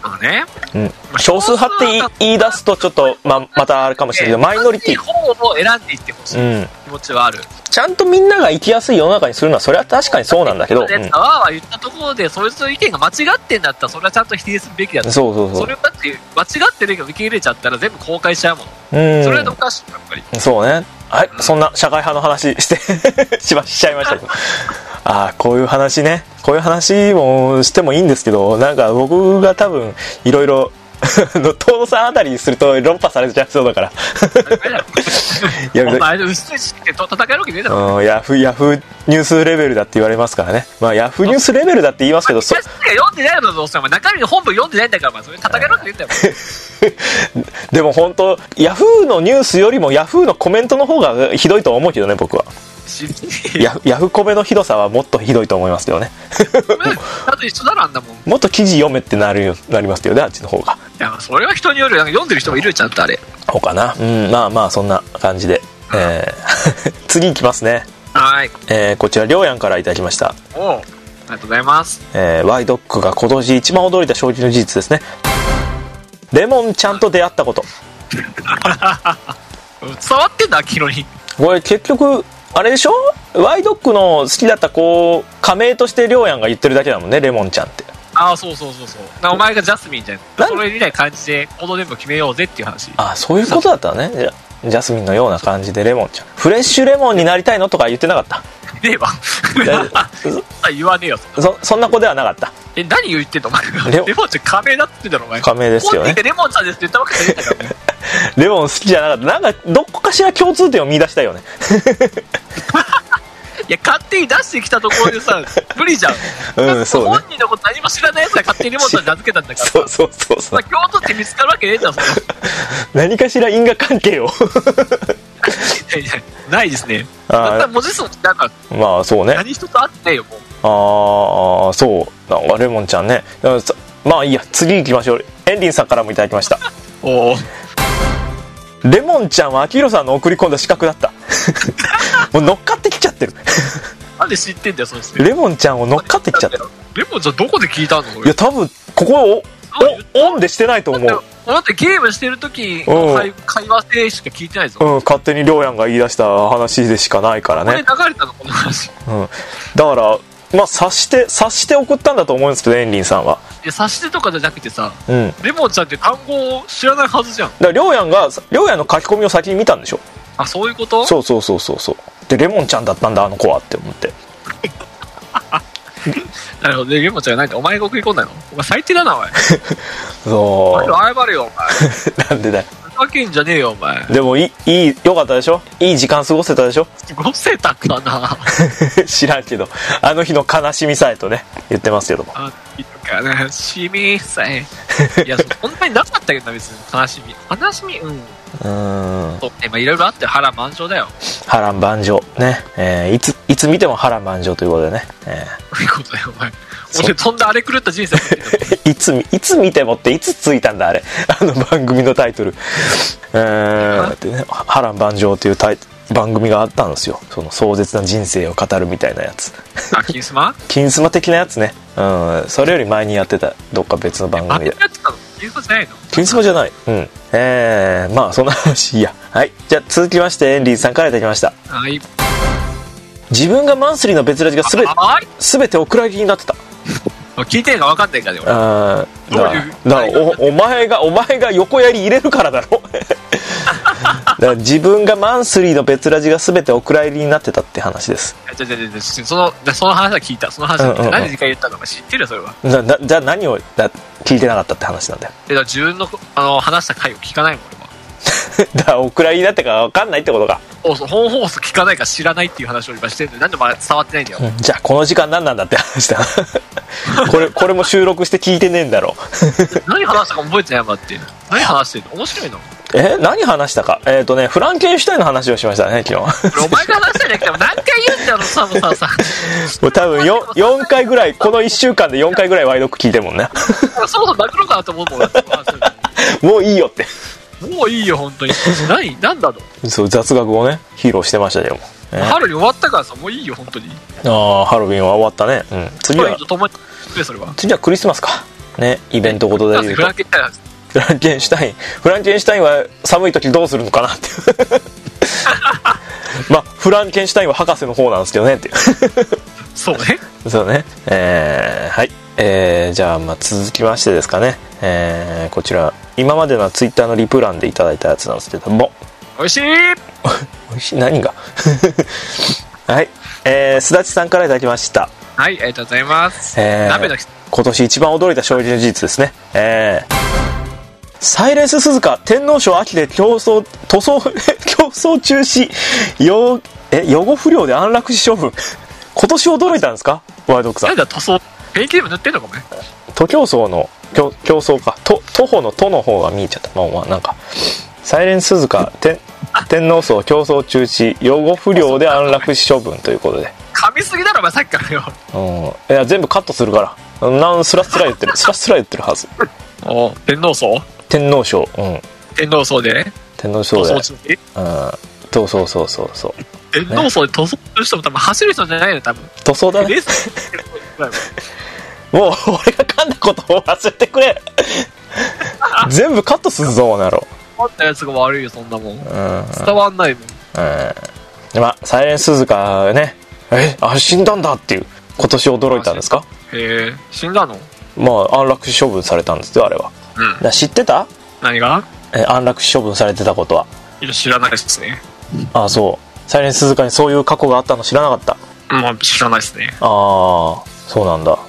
S3: ね、
S1: うん、少数派って言い出すとちょっと、またあれかもしれないけど、マイノリティ
S3: 方を選んでいってほしい気持ちはある、
S1: ちゃんとみんなが生きやすい世の中にするのはそれは確かにそうなんだけど、わ
S3: ーわー言ったところでそいつの意見が間違ってんだったらそれはちゃんと否定するべきだと。
S1: そう
S3: それだって間違ってるけど受け入れちゃったら全部公開しちゃうもん。それはおかしいやっぱり。
S1: そうね。はい、そんな社会派の話してしちゃいましたけどこういう話ね、こういう話もしてもいいんですけど、なんか僕が多分いろいろ遠野さんあたりにすると論破されちゃいそうだから
S3: お前薄いしって戦えるわけねえだろ。
S1: ヤフーニュースレベルだって言われますからね。まあヤフーニュースレベルだって言いますけど、
S3: 読んでないのどうせお前中身の本文読んでないんだから、それ戦えるわけねえんだよ
S1: でも本当ヤフーのニュースよりもヤフーのコメントの方がひどいと思うけどね、僕は。ヤフコメのひどさはもっとひどいと思いますけどね
S3: だって一緒だろ、あんなもん。
S1: もっと記事読めってなりますけどね、あっちの方が。
S3: いや、それは人による。なんか読んでる人もいるよ、ちゃんとあれ。
S1: そうかな。まあそんな感じで、次いきますね。
S3: はい。
S1: こちらりょうやんからいただきました。
S3: ありがとうございます。
S1: ワイドックが今年一番驚いた衝撃の事実ですね。レモンちゃんと出会ったこと
S3: 伝わってんだ、キロに。
S1: これ結局あれでしょ、ワイドックの好きだった子仮名としてりょうやんが言ってるだけだもんね、レモンちゃんって。
S3: そうお前がジャスミンじゃん、それみたいな感じでコードネーム決めようぜっていう話。
S1: そういうことだったね。ジャスミンのような感じでレモンちゃん、フレッシュレモンになりたいのとか言ってなかった？
S3: ねえわ言わねえよ。
S1: そんな子ではなかった。
S3: 何言ってんのお前レモンちゃん仮名だって言ってんだろお前。
S1: 仮名ですよね。
S3: 本人でレモンちゃんですって言ったわけじゃねえんだから
S1: レモン好きじゃなかった。なんかどこかしら共通点を見出したいよね
S3: いや、勝手に出してきたところでさ無理じゃん。そうね、本人のこと何も知らないやつが勝手にレモンちゃんに名付けたんだから
S1: そう
S3: 共通点見つかるわけねえじゃん
S1: 何かしら因果関係を
S3: ないですね。だったら文字数も違うから。
S1: まあそうね、
S3: 何一つあってよもう。
S1: そうなんかレモンちゃんね。まあいいや、次行きましょう。エンリンさんからもいただきましたレモンちゃんは秋広さんの送り込んだ資格だったもう乗っかってきちゃってる
S3: なんで知ってんだよ、そうです。
S1: レモンちゃんを乗っかってきちゃった。
S3: レモンちゃんどこで聞いたの？
S1: いや多分ここをオンでしてないと思う。
S3: だってゲームしてる時の会話でしか聞いてないぞ。
S1: 勝手にりょうやんが言い出した話でしかないからね。
S3: これ流れたのこの話。
S1: だから察して送ったんだと思うんですけど、エンリンさんは。
S3: いや、察してとかじゃなくてさ、レモンちゃんって単語を知らないはずじゃん。だ
S1: からりょうやんの書き込みを先に見たんでしょ。
S3: そういうこと？
S1: そうでレモンちゃんだったんだあの子はって思って
S3: なるほどね。レモンちゃんがなんかお前が送り込んだの？お前最低だなお前
S1: そう
S3: 謝れよお前
S1: なんでだよ、
S3: ふざけんじゃねえよお前。
S1: でもよかったでしょ。いい時間過ごせたでしょ。
S3: 過ごせたかな
S1: 知らんけど、あの日の悲しみさえとね言ってますけども。
S3: 悲しみさえいやそんなになかったけどな、別に悲しみそういろいろあって波乱万丈だよ。
S1: 波乱万丈ね、いつ見ても波乱万丈ということでね、
S3: どういうことだよお前。俺そんな荒れ狂った人生
S1: いつ見てもっていつついたんだあれあの番組のタイトル波乱万丈という番組があったんですよ。その壮絶な人生を語るみたいなやつ。
S3: 金スマ
S1: 金スマ的なやつね。それより前にやってたどっか別の番組で。
S3: 金スマじゃないの？
S1: 金スマじゃない。まあそんな話いいや。はい、じゃあ続きましてエンリーさんからいただきました。
S3: はい。
S1: 自分がマンスリーの別ラジが全てお蔵入りになってた。
S3: 聞いてるか分かんないからね
S1: 俺。お前が横やり入れるからだろだから自分がマンスリーの別ラジが全てお蔵入りになってたって話です。
S3: その話は聞いた。その話は聞いた。何時間言ったのか知ってるよそれは。
S1: じゃあ何を聞いてなかったって話なんだよ。
S3: だから自分の話した回を聞かないもん俺は
S1: だからお蔵入りになってから分かんないってことか。
S3: 本放送聞かないから知らないっていう話を今してるんで、なんでまだ伝わってないんだよ。
S1: じゃあこの時間何なんだって話だこれも収録して聞いてねえんだろ
S3: 何話したか覚えてないわって。何話してんの？面白いの？
S1: 何話したか。フランケンシュタインの話をしましたね昨日。
S3: お前が話したんじゃなくても何回言うんだよサムさ
S1: もう多分 4回ぐらい、この1週間で4回ぐらいワイドック聞いてるもんね
S3: そもそも泣くのかなと思うもん
S1: もういいよって
S3: もういいよ本当に。何だろう。
S1: そう雑学をね披露してましたけども、
S3: ハロウィン終わったからさ、もういいよ本当に。
S1: ハロウィンは終わったね。次は
S3: それは
S1: 次はクリスマスか。 ね、イベントごとで言うとフランケンシュタインは寒い時どうするのかなってまあフランケンシュタインは博士の方なんですけどねっていう
S3: そうね
S1: そうね、はい、じゃあ、まあ続きましてですかね、こちら今までのツイッターのリプ欄でいただいたやつなんですけども、
S3: おいしい
S1: おいしい何がはい、すだちさんからいただきました。
S3: はい、ありがとうございます。鍋の
S1: 今年一番驚いた衝撃の事実ですね。サイレンス鈴鹿天皇賞秋で競争中止、予後不良で安楽死処分今年驚いたんですか、ワイドクさん。
S3: なんだ塗装ペンキでも塗ってんのかもね。
S1: 徒競走の競争か、徒歩の徒の方が見えちゃった。まあなんかサイレンス鈴鹿天皇賞競争中止、予後不良で安楽死処分ということで。
S3: 噛みすぎだろお前さっきからよ。
S1: いや全部カットするから、スラスラ言ってるスラスラ言ってるはず。
S3: 天皇賞、
S1: 天皇賞、
S3: 天皇賞で
S1: 天皇賞で
S3: 塗装中止、
S1: そう
S3: 天皇賞で塗装する人も多分走る人じゃないの、多分
S1: 塗装だねもう俺が噛んだことを忘れてくれ全部カットするぞ、なろ
S3: 噛んだやつが悪いよ、そんなもん、伝わんないもん。
S1: まあサイレンス鈴鹿ね、死んだんだっていう今年驚いたんですか。
S3: へえ、死んだの。
S1: まあ安楽死処分されたんですよ、あれは。知ってた？
S3: 何が？
S1: 安楽死処分されてたことは。
S3: いや知らないですね。
S1: ああ、そうサイレンス鈴鹿にそういう過去があったの知らなかった？
S3: まあ知らないですね。
S1: ああ、そうなんだ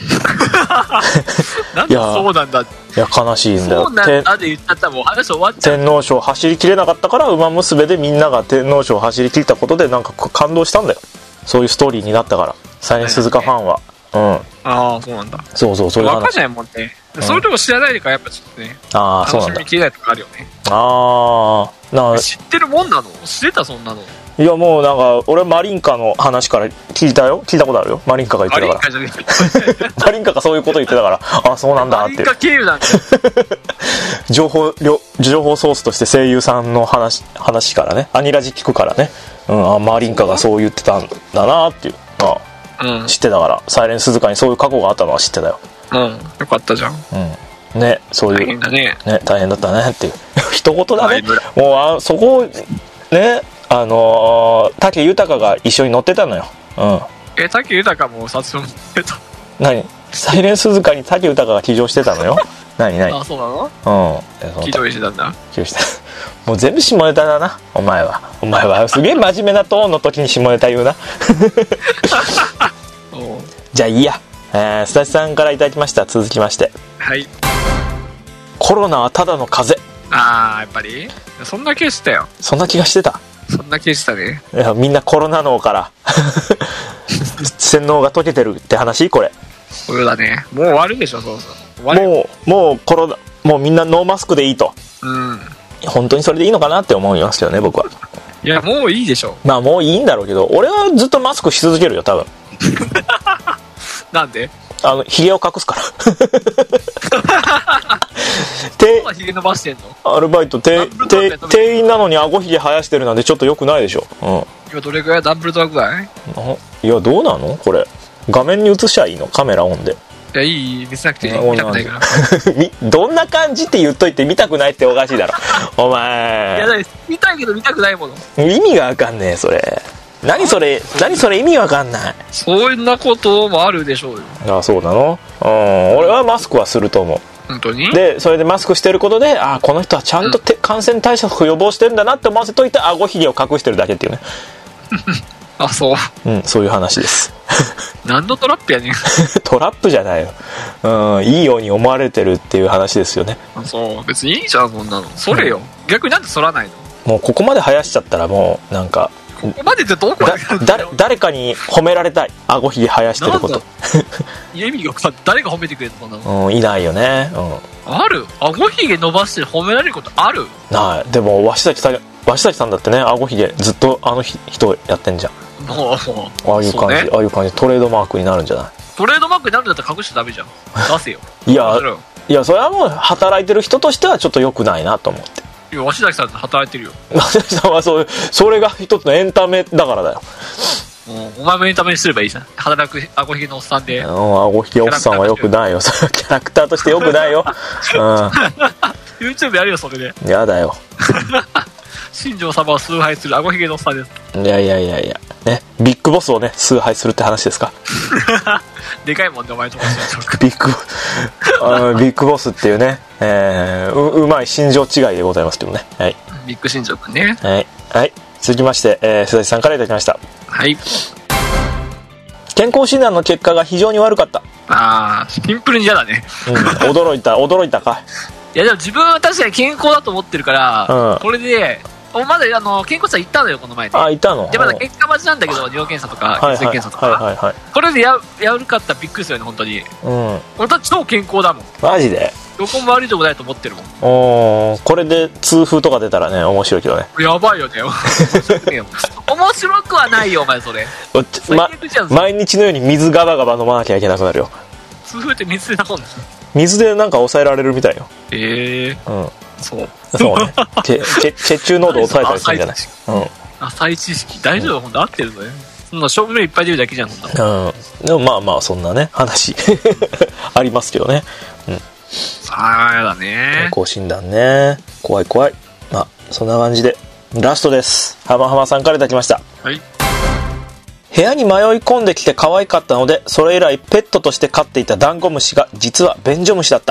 S3: なんでそうなんだ。
S1: いや悲しいんだよ。
S3: そうなんだで言ったらもう話終わっちゃう。
S1: 天皇賞走りきれなかったから馬娘でみんなが天皇賞走りきったことでなんか感動したんだよ。そういうストーリーになったから、サイレンス鈴鹿ファンは。あ
S3: あ、そうなんだ。
S1: そういう話。
S3: 分かんないもんね。そういうとこ知らないからやっぱちょっとね、楽しみきれないとかあるよね。知ってるもんなの？知ってた、そんなの。
S1: いやもうなんか俺マリンカの話から聞いたことあるよ。マリンカが言ってたからマリンカがそういうこと言ってたから、あ、そうなんだって。マリンカ経由なんだ情報ソースとして声優さんの話からね、アニラジ聞くからね、マリンカがそう言ってたんだなっていう、知ってたから、サイレンス鈴鹿にそういう過去があったのは知ってたよ。
S3: よかったじゃん。
S1: ね、そういう
S3: 大変だね。
S1: 大変だったねっていう一言だね。もうそこね、武豊が一緒に乗ってたのよ。
S3: 武豊も撮影してた。
S1: 何？サイレンス鈴鹿に武豊が騎乗してたのよ。何？
S3: あ、そうなの？騎乗してたんだ。
S1: もう全部下ネタだな、お前はすげえ真面目なトーンの時に下ネタ言うなじゃあいいや。すだちさんからいただきました。続きまして、
S3: はい、
S1: コロナはただの風邪。
S3: ああ、やっぱりそんな気がしたよ。
S1: そんな気がしてた。
S3: そんな気がしたね。
S1: いやみんなコロナ脳から洗脳が解けてるって話。これ
S3: そうだね。もう終わるでしょ。そう
S1: もうコロナ、もうみんなノーマスクでいいと。本当にそれでいいのかなって思いますけどね、僕は。
S3: いやもういいでしょ。
S1: まあもういいんだろうけど、俺はずっとマスクし続けるよ、多分
S3: なんで？
S1: ヒゲを隠すから
S3: ヒゲ伸ばしてんの？
S1: アルバイト店員なのに顎ひげ生やしてるなんてちょっと良くないでしょ。
S3: 今どれぐらい？ダンブルドアぐらい？
S1: いやどうなのこれ、画面に映しゃいいの？カメラオンで。
S3: いや、いい、見せなくていい、見たくないから
S1: どんな感じって言っといて見たくないっておかしいだろお前。
S3: いや、見たいけど見たくないもの。
S1: 意味がわかんねえそれ。何それ意味わかんない。
S3: そんなこともあるでしょうよ。
S1: あ、そうなの？俺はマスクはすると思う。
S3: 本当に？で
S1: それでマスクしてることで、この人はちゃんと感染対策を予防してるんだなって思わせといて、顎ひげを隠してるだけっていうね
S3: あ、そう。
S1: そういう話です
S3: 何のトラップやねん
S1: トラップじゃないよ。いいように思われてるっていう話ですよね。
S3: そう、別にいいじゃん、そんなの。それよ。逆になんで剃らないの？
S1: もうここまで生やしちゃったら、もうなんか
S3: ここまでってどこまでなんだよ。
S1: 誰かに褒められたい、顎ひげ生やしてること
S3: 意味がさ、誰が褒めてくれるの？そんなの
S1: いないよね。
S3: ある？顎ひげ伸ばして褒められることある？
S1: ない。でも鷲崎さんだってね、顎ひげずっと人やってんじゃん。ああいう感じ、ね、ああいう感じ、トレードマークになるんじゃない？トレードマークになるんだったら隠しちゃダメじゃん。出せよいやそれはもう働いてる人としてはちょっと良くないなと思って。いや、鷲崎さんって働いてるよ。鷲崎さんはそれが一つのエンタメだからだよ。
S3: お前もエンタメにすればいいじゃん。働くあごひげのおっさんで。
S1: あごひげおっさんはよくないよ。キャラクターとしてよくないよ。
S3: YouTube やるよ、それで。
S1: やだよ。
S3: 新庄様を崇拝するあごひげのおっさんです。
S1: いやね、ビッグボスをね崇拝するって話ですか。
S3: でかいもんね、お前とか
S1: ビッグボスっていうね、うまい新庄違いでございますけどね。はい。
S3: ビッグ新庄くんね。
S1: はい。続きまして、須田さんからいただきました。
S3: はい。
S1: 健康診断の結果が非常に悪かった。
S3: シンプルに嫌だね。
S1: 驚いたか。
S3: いやでも自分は確かに健康だと思ってるから、これでまだ健康者行ったのよ、この前で。
S1: 行ったの？
S3: でまだ結果待ちなんだけど、尿検査とか血液検査とか、これでやるかったらびっくりするよね、本当に。俺たち超健康だもん。
S1: マジで？
S3: どこも悪いとこないと思ってるもん。
S1: これで痛風とか出たらね、面白いけどね。
S3: やばいよね。面白くはないよ、お前それ。
S1: 毎日のように水ガバガバ飲まなきゃいけなくなるよ。
S3: 痛風って水で飲むの？
S1: 水でなんか抑えられるみたいよ。
S3: そうね。
S1: 血中濃度を抑えたりするんじゃない？
S3: 浅い知識。大丈夫？ほんと合ってるのね。そんな勝負目いっぱい出るだけじゃん、そんな。
S1: でもまあそんなね話ありますけどね。
S3: やだね。
S1: 健康診断ね、怖い。まあそんな感じでラストです。浜浜さんからいただきました。
S3: はい。
S1: 部屋に迷い込んできて可愛かったので、それ以来ペットとして飼っていたダンゴムシが実は便所虫だった。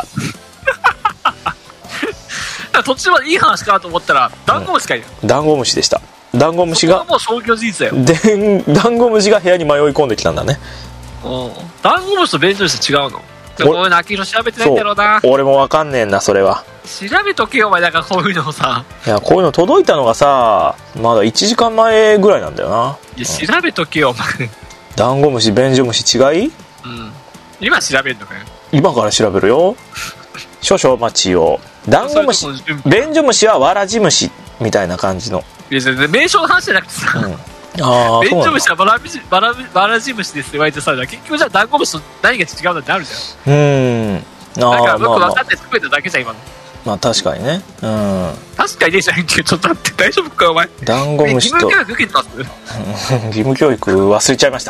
S3: 途中までいい話かなと思ったらダンゴムシかいよ。
S1: ダンゴムシでした。ダンゴムシが
S3: もう商業事実だよ。
S1: ダンゴムシが部屋に迷い込んできたんだね。
S3: ダンゴムシと便所虫って違うの？こういうの秋広調べてないんだろうな。
S1: 俺もわかんねえんだ、それは。
S3: 調べとけよ、お前。だからこういうのをさ。
S1: いや、こういうの届いたのがさ、まだ1時間前ぐらいなんだよな。
S3: いや、調べとけよ、お前。
S1: ダンゴムシ、便所虫違い？
S3: 今調べるのかよ。
S1: 今から調べるよ。少々お待ちを。ダンゴムシ、便所虫はわらじ虫みたいな感じの。
S3: いや、名称の話じゃなくてさ。便所虫はわらじ虫ですって言われてさ、結局じゃあダンゴムシと何が違うんだってあるじゃん。だから僕分かって作れただけじゃん、今の。まあ確かにね。 確かにねじゃんけど、ちょっと待って、大丈夫かお前。
S1: ダンゴムシと
S3: 義務教育受けてます？
S1: 義務教育忘れちゃいました。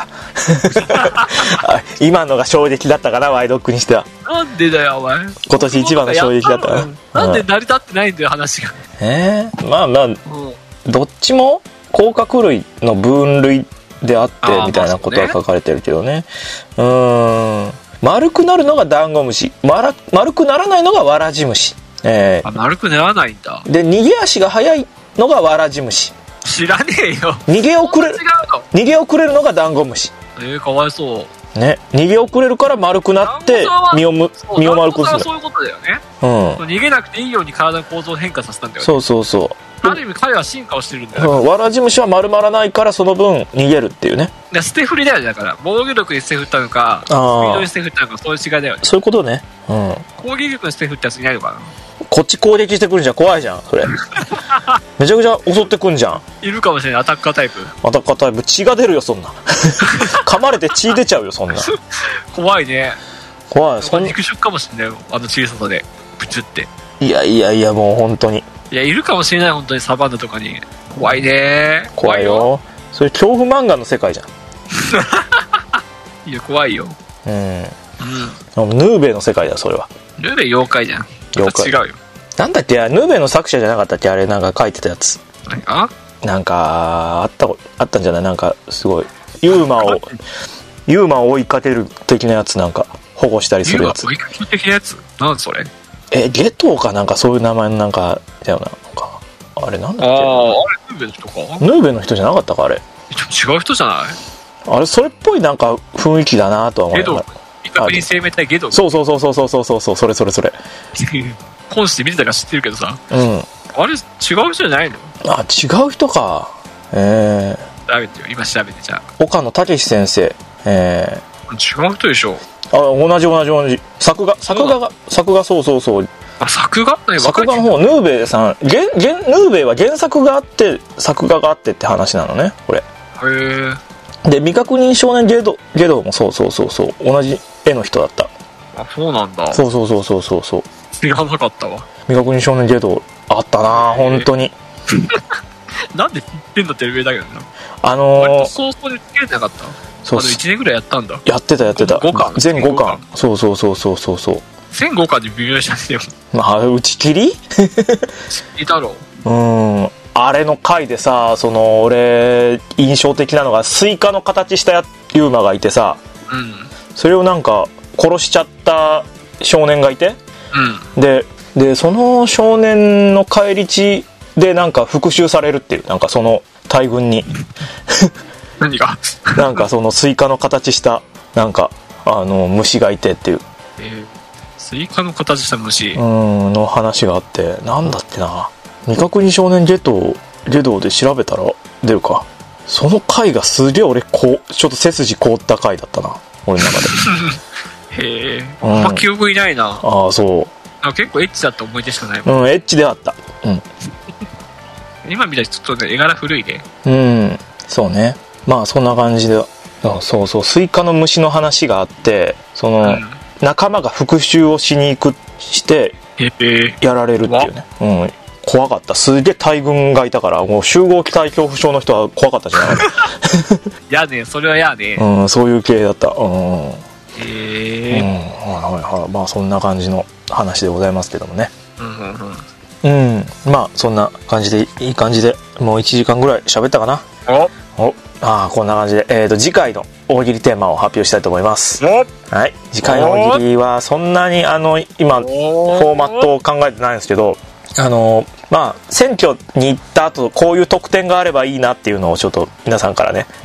S1: 今のが衝撃だったかな、ワイドックにしては。
S3: なんでだよお前。
S1: 今年一番の衝撃だったな。
S3: なんで成り立ってないんだよ話が。
S1: まあどっちも甲殻類の分類であってみたいなことは書かれてるけどね。丸くなるのがダンゴムシ、丸くならないのがワラジムシ。
S3: 丸くならないんだ。
S1: で逃げ足が速いのがワラジムシ。
S3: 知らねえよ。
S1: 逃げ遅れるのがダンゴムシ。
S3: かわいそう
S1: ね。逃げ遅れるから丸くなって身を丸くする。
S3: そういうことだよね。逃げなくていいように体の構造を変化させたんだよね。
S1: そう
S3: ある意味彼は進化をしてるんだよ。
S1: ワラジムシは丸まらないからその分逃げるっていうね。
S3: 捨て振りだよね。だから防御力で捨て振ったのかスピードで捨て振ったのか、そういう違いだよね。
S1: そういうことね。
S3: 攻撃力で捨て振ったやついないのかな。
S1: こっち攻撃してくるんじゃ怖いじゃんそれ。めちゃくちゃ襲ってくんじゃん。
S3: いるかもしれない。アタッカータイプ。
S1: 血が出るよそんな。噛まれて血出ちゃうよそんな。
S3: 怖いね。
S1: 怖い。
S3: 肉食かもしれないよ、あの小ささでプチって。
S1: いやもう本当に。
S3: いやいるかもしれない、本当にサバンナとかに。怖いね。
S1: 怖いよ。それ恐怖漫画の世界じゃん。
S3: いや怖いよ。
S1: ヌーベの世界だそれは。
S3: ヌーベ妖怪じゃん。
S1: 妖怪
S3: 違うよ。
S1: なんだっけ、ヌーベの作者じゃなかったっけ、あれなんか書いてたやつ。なんかあったんじゃない。なんかすごいユーマを追いかける的なやつ、なんか保護したりするやつ。
S3: 追いかける的なやつ。なんそれ。
S1: ゲトウかなんかそういう名前のなんかだよな。なんかあれなんだっけ。
S3: あれヌーベの人か。
S1: ヌーベの人じゃなかったかあれ。
S3: 違う人じゃない。
S1: あれそれっぽいなんか雰囲気だなとは思いながら。
S3: 未確認生命体ゲドウ。
S1: そうそれ。
S3: 本誌で見てたから知ってるけどさ。あれ違う人じゃないの。
S1: 違う人か。
S3: 調べてよ、今調べて。じゃあ
S1: 岡野武先生。
S3: 違う人でしょ。
S1: 同じ作画そう
S3: 作画
S1: の方。ヌーベさんヌーベは原作があって作画があってって話なのねこれ。で未確認少年ゲドウもそう同じ絵の人だった。
S3: そうなんだ。
S1: そう
S3: 知らなかったわ。
S1: 未確認少年ゲドウあったな本当に。
S3: なんで言ってんだって上だけどな。 割と早々に切れてなかった？そう、1年ぐらいやったんだ。
S1: やってた
S3: 5巻
S1: 全5巻。そう
S3: 全5巻で微妙にしたんだよ。
S1: まあ打ち切り
S3: いたろ。
S1: あれの回でさ、俺印象的なのがスイカの形したユーマがいてさ、それをなんか殺しちゃった少年がいて、でその少年の返り血でなんか復讐されるっていう、なんかその大軍に
S3: 何が
S1: なんかそのスイカの形したなんか虫がいてっていう、
S3: スイカの形した虫
S1: の話があって、なんだっけな、未確認少年ゲドで調べたら出るか。その回がすげえ俺ちょっと背筋凍った回だったな、俺の中で。
S3: へえ、あんま記憶いないな。
S1: ああ、そう。
S3: 結構エッチだった思い出しかないもん。
S1: エッチであった。
S3: 今見たらちょっとね、絵柄古いね。
S1: そうね。まあそんな感じで、そうスイカの虫の話があって、仲間が復讐をしに行くしてやられるっていうね。怖かった。すげえ大軍がいたから、もう集合機体恐怖症の人は怖かったじゃない。
S3: やね、それはやね。
S1: そういう系だった。
S3: ま
S1: あそんな感じの話でございますけどもね。まあそんな感じでいい感じでもう1時間ぐらい喋ったかな。こんな感じで、次回の大喜利テーマを発表したいと思います。はい、次回の大喜利はそんなに今フォーマットを考えてないんですけど、まあ選挙に行った後こういう特典があればいいなっていうのをちょっと皆さんからね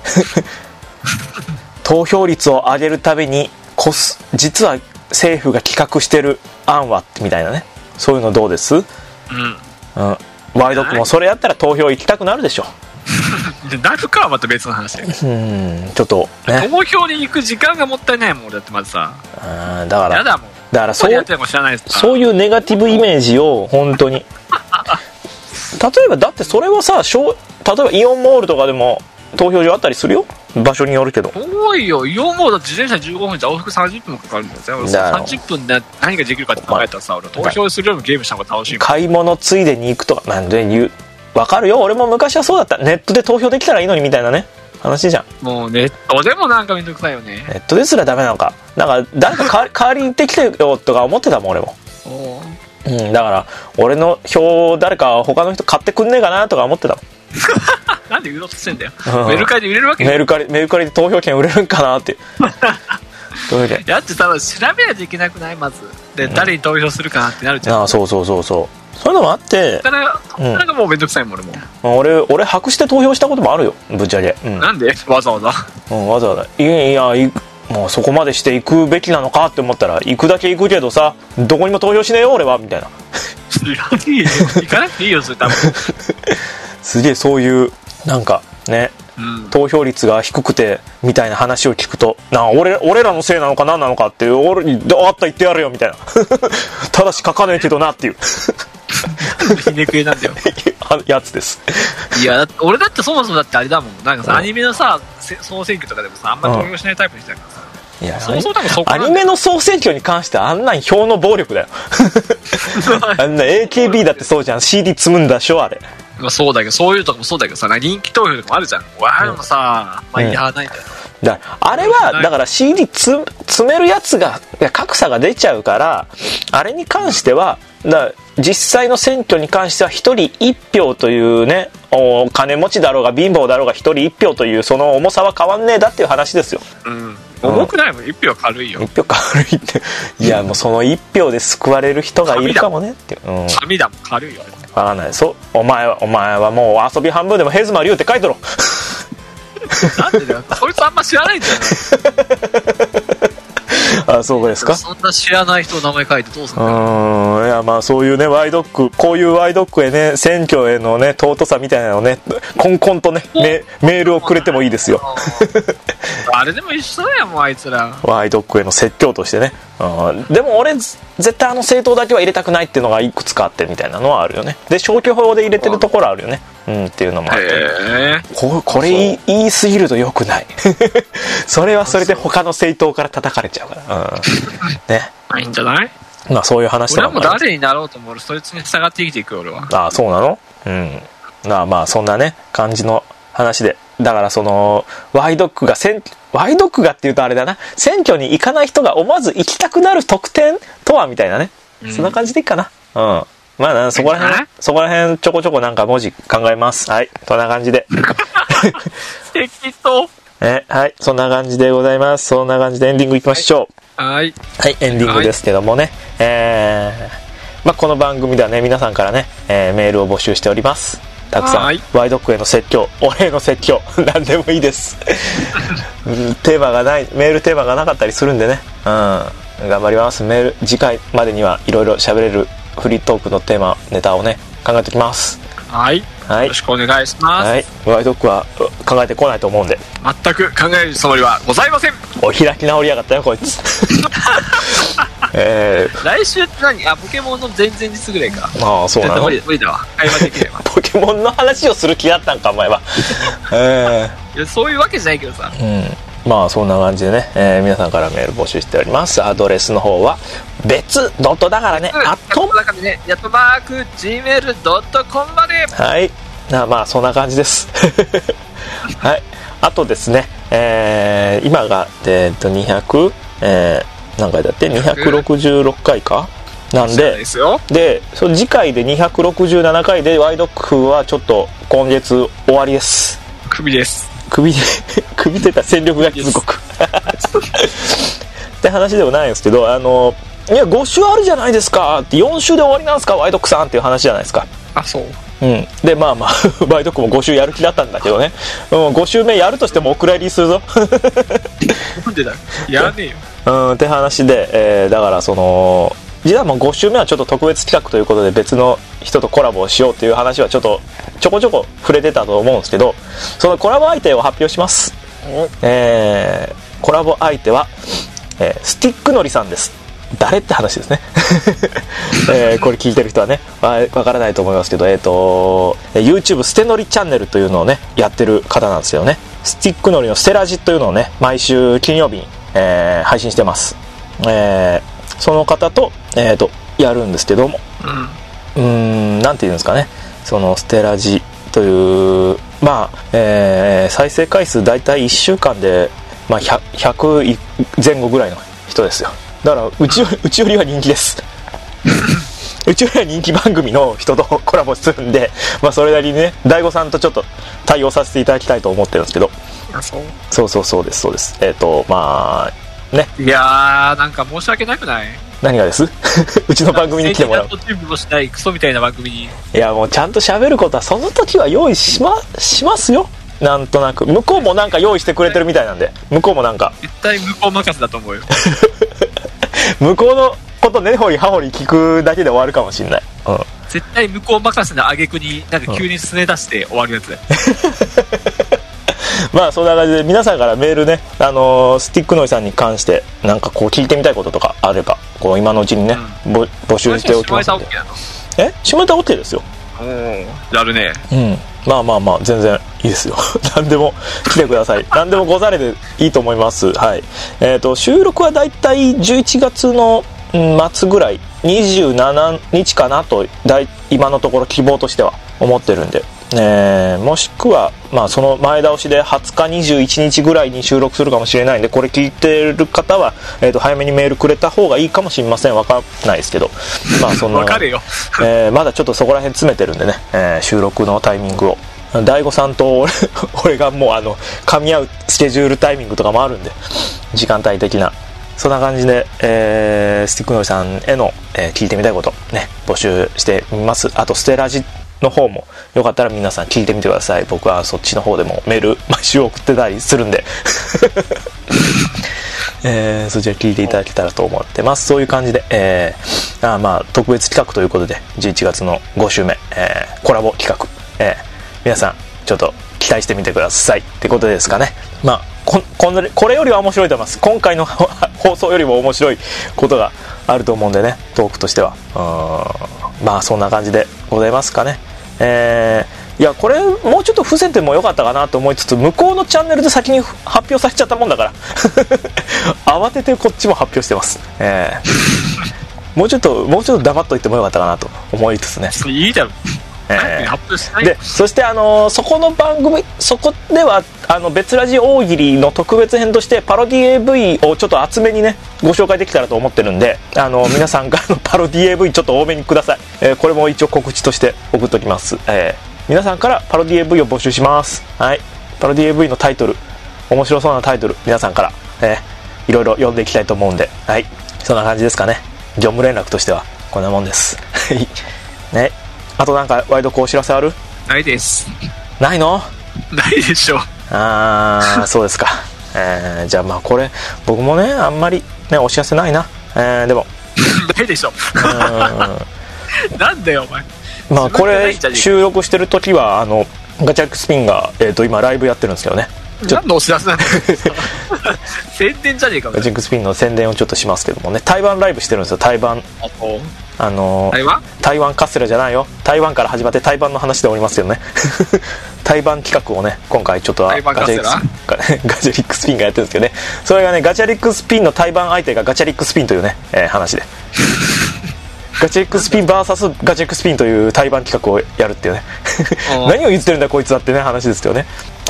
S1: 投票率を上げるために実は政府が企画してる案はみたいなね、そういうのどうです？ワイドックもそれやったら投票行きたくなるでしょ。
S3: なるかはまた別の話だよ。
S1: ちょっとね、
S3: 投票に行く時間がもったいないもん。俺だってまずさ、
S1: だから
S3: やだもん。
S1: だからそういうネガティブイメージを本当に例えばだってそれはさ、例えばイオンモールとかでも投票所あったりするよ、場所によるけど。
S3: 遠いよ。イオンモールだって自転車15分じゃ往復30分かかるんだよ。30分で何ができるかって考えたらさ、俺投票するよりもゲームした方が楽しいもん。買
S1: い物ついでに行くとかなんで言う、分かるよ。俺も昔はそうだった。ネットで投票できたらいいのにみたいなね話じゃん。
S3: もうネットでもなんかめんどくさいよね。
S1: ネットですらダメなのか。なんか誰か代わりに行ってきてよとか思ってたもん俺も。だから俺の票誰か他の人買ってくんねえかなとか思ってたもん。
S3: なんで売ろうとしてんだよ。メルカリで売れるわけ？
S1: メルカリで投票権売れるんかなって。
S3: やってたら調べないといけなくない？まずで、誰に投票するかなってなるじゃん。
S1: そうそういうのもあって、
S3: だからもうめんどくさいもん俺も。
S1: 俺白して投票したこともあるよ、ぶっちゃけ。
S3: なんでわざわざ？
S1: わざわざいやもうそこまでして行くべきなのかって思ったら行くだけ行くけどさ、どこにも投票しねえよ俺はみたいな。
S3: 行かなくていいよそれ多分。
S1: すげえそういうなんかね、投票率が低くてみたいな話を聞くと、俺らのせいなのか何なのかっていう、俺にあった言ってやるよみたいな。ただし書かねえけどなっていう。
S3: ひねくれなんだよ。
S1: やつです。
S3: いや俺だってそもそもだってあれだもん。なんかさ、アニメのさ総選挙とかでもさ、あんま投票しないタイプにしてたからさ。いや
S1: アニメの総選挙に関してはあんなん票の暴力だよ。あんな AKB だってそうじゃん。 CD 積むんだしょあれ。
S3: まあそうだけど、そういうとこもそうだけどさ、人気投票とかもあるじゃん。あれもさ、まあいらないんだよ。
S1: だからあれはだから CD 詰めるやつが格差が出ちゃうから、あれに関しては実際の選挙に関しては1人1票というね、金持ちだろうが貧乏だろうが1人1票というその重さは変わんねえだっていう話ですよ。
S3: 重くないもん。1票軽いよ。
S1: 1票軽いって。いやもうその1票で救われる人がいるかもねっていう。
S3: 紙だもん。軽いよ。
S1: 分かんない。お前はもう遊び半分でもヘズマリュウって書いとろ。
S3: なんでだよ。そいつあんま知らないんじゃない
S1: あ、そうですか。
S3: そんな知らない人の名前書いてどうする
S1: の？いやまあそういうねワイドック、こういうワイドックへね、選挙へのね尊さみたいなのね、コンコンとねメールをくれてもいいですよ。
S3: あれでも一緒だよもうあいつら。
S1: ワイドックへの説教としてね。でも俺絶対政党だけは入れたくないっていうのがいくつかあってみたいなのはあるよね。で消去法で入れてるところあるよね。っていうのもあって、これ言い過ぎると良くない。それはそれで他の政党から叩かれちゃうから。ね。
S3: いいんじゃない？
S1: まあそういう話とかも。
S3: 俺はもう誰になろうと思うそいつに従って生きていくよ俺は。
S1: ああそうなの？まあそんなね感じの話でだからそのワイドックがっていうとあれだな、選挙に行かない人が思わず行きたくなる特典とはみたいなね、そんな感じでいいかな。まあそこら辺ちょこちょこなんか文字考えます。はい、そんな感じで
S3: 適当。
S1: はい、そんな感じでございます。そんな感じでエンディングいきましょ
S3: う。はい、
S1: エンディングですけどもね、この番組ではね、皆さんからね、メールを募集しております。たくさん、ワイドックへの説教、俺への説教何でもいいですテーマがない、メールテーマがなかったりするんでね、頑張ります。メール次回までにはいろいろ喋れるフリートークのテーマネタをね考えておきます。
S3: はい、よろしくお願いします。
S1: はい、ワイドックは考えてこないと思うんで、
S3: 全く考えるつもりはございません。
S1: お開き直りやがったよこいつ
S3: 来週って何？ポケモンの前々日ぐらいか。
S1: そうなの？
S3: 無理だわ、会話できれば
S1: ポケモンの話をする気だったんかお前は
S3: いやそういうわけじゃないけどさ、
S1: そんな感じでね、皆さんからメール募集しております。アドレスの方は別ドットだからね、
S3: @gmail.com まで。
S1: はい、そんな感じですはい、あとですね、今が200何回だって266回かなんで、その次回で267回でワイドックはちょっと今月終わりです。
S3: クビです。
S1: 首というか戦力外通告って話でもないんですけど、いや5週あるじゃないですかって、4週で終わりなんですかワイドックさんっていう話じゃないですか。
S3: そう。
S1: でワイドックも5週やる気だったんだけどね、5週目やるとしてもお蔵入りするぞ
S3: なんでだよ、やらねえよ
S1: って話で、だからその実はもう5週目はちょっと特別企画ということで別の人とコラボをしようという話はちょこちょこ触れてたと思うんですけど、そのコラボ相手を発表します。コラボ相手は、スティックのりさんです。誰って話ですねこれ聞いてる人はねわからないと思いますけど、YouTube ステノリチャンネルというのをねやってる方なんですよね。スティックのりのステラジというのをね毎週金曜日に、配信してます。その方と、やるんですけども、なんていうんですかね、そのステラジという再生回数だいたい1週間で、100前後ぐらいの人ですよ。だからうちよりは人気ですうちよりは人気番組の人とコラボするんで、それなりにね大悟さんとちょっと対応させていただきたいと思ってるんですけど。そうですね。
S3: いやーなんか申し訳なくない？
S1: 何がですうちの番組に来てもらう。
S3: 準備もしないクソみたいな番組に。
S1: いやもうちゃんと喋ることはその時は用意しますよ。なんとなく向こうもなんか用意してくれてるみたいなんで、向こうもなんか
S3: 絶対向こう任せだと思うよ
S1: 向こうのこと根掘り葉掘り聞くだけで終わるかもしんない、
S3: 絶対向こう任せの挙句になんか急にすね出して終わるやつだよ、
S1: そんな感じで皆さんからメールね、スティックノイさんに関してなんかこう聞いてみたいこととかあればこう今のうちにね、募集しておきますので。下ネタ OK ですよ。
S3: やるね。
S1: 全然いいですよ何でも来てください何でもござれでいいと思います。はい、収録はだいたい11月の末ぐらい27日かなと今のところ希望としては思ってるんで、もしくはその前倒しで20日21日ぐらいに収録するかもしれないんで、これ聞いてる方は、早めにメールくれた方がいいかもしれません。わかんないですけどそんな
S3: わかるよ
S1: まだちょっとそこら辺詰めてるんでね、収録のタイミングを大悟さんと俺がもう噛み合うスケジュールタイミングとかもあるんで、時間帯的なそんな感じで、スティックノイさんへの、聞いてみたいことね募集してみます。あとステラジの方もよかったら皆さん聞いてみてください。僕はそっちの方でもメール毎週送ってたりするんでそちら聞いていただけたらと思ってます。そういう感じで、特別企画ということで11月の5週目、コラボ企画、皆さんちょっと期待してみてくださいってことですかね。これよりは面白いと思います。今回の放送よりも面白いことがあると思うんでね、トークとしてはそんな感じでございますかね。いやこれもうちょっと伏せてもよかったかなと思いつつ、向こうのチャンネルで先に発表されちゃったもんだから慌ててこっちも発表してます。もうちょっと黙っといてもよかったかなと思いつつね。
S3: いいだろ
S1: でそしてそこの番組、そこでは別ラジ大喜利の特別編としてパロディ AV をちょっと厚めにねご紹介できたらと思ってるんで、皆さんからのパロディ AV ちょっと多めにください。これも一応告知として送っときます。皆さんからパロディ AV を募集します。はい、パロディ AV のタイトル、面白そうなタイトル皆さんから、いろいろ読んでいきたいと思うんで、はい、そんな感じですかね。業務連絡としてはこんなもんですね。あとなんかワイドコお知らせある？
S3: ないです。
S1: ないの？
S3: ないでしょ。
S1: そうですか。じゃあまあこれ僕もねあんまりねお知らせないな。でも
S3: ないでしょ。なんだよお前。
S1: まあこれ収録してる時はガチャックスピンが今ライブやってるんですけどね。
S3: 何のお知らせなんだよ。宣伝じゃねえか。
S1: ガチャックスピンの宣伝をちょっとしますけどもね、台湾ライブしてるんですよ。台湾台湾カステラじゃないよ、台湾から始まって台湾の話でおりますけどね。台湾企画をね今回ちょっとガチャリックスピンがやってるんですけどね、それがねガチャリックスピンの台湾相手がガチャリックスピンというね、話でガチャリックスピン VS ガチャリックスピンという対バン企画をやるっていうね。何を言ってるんだこいつだってね話ですけどね。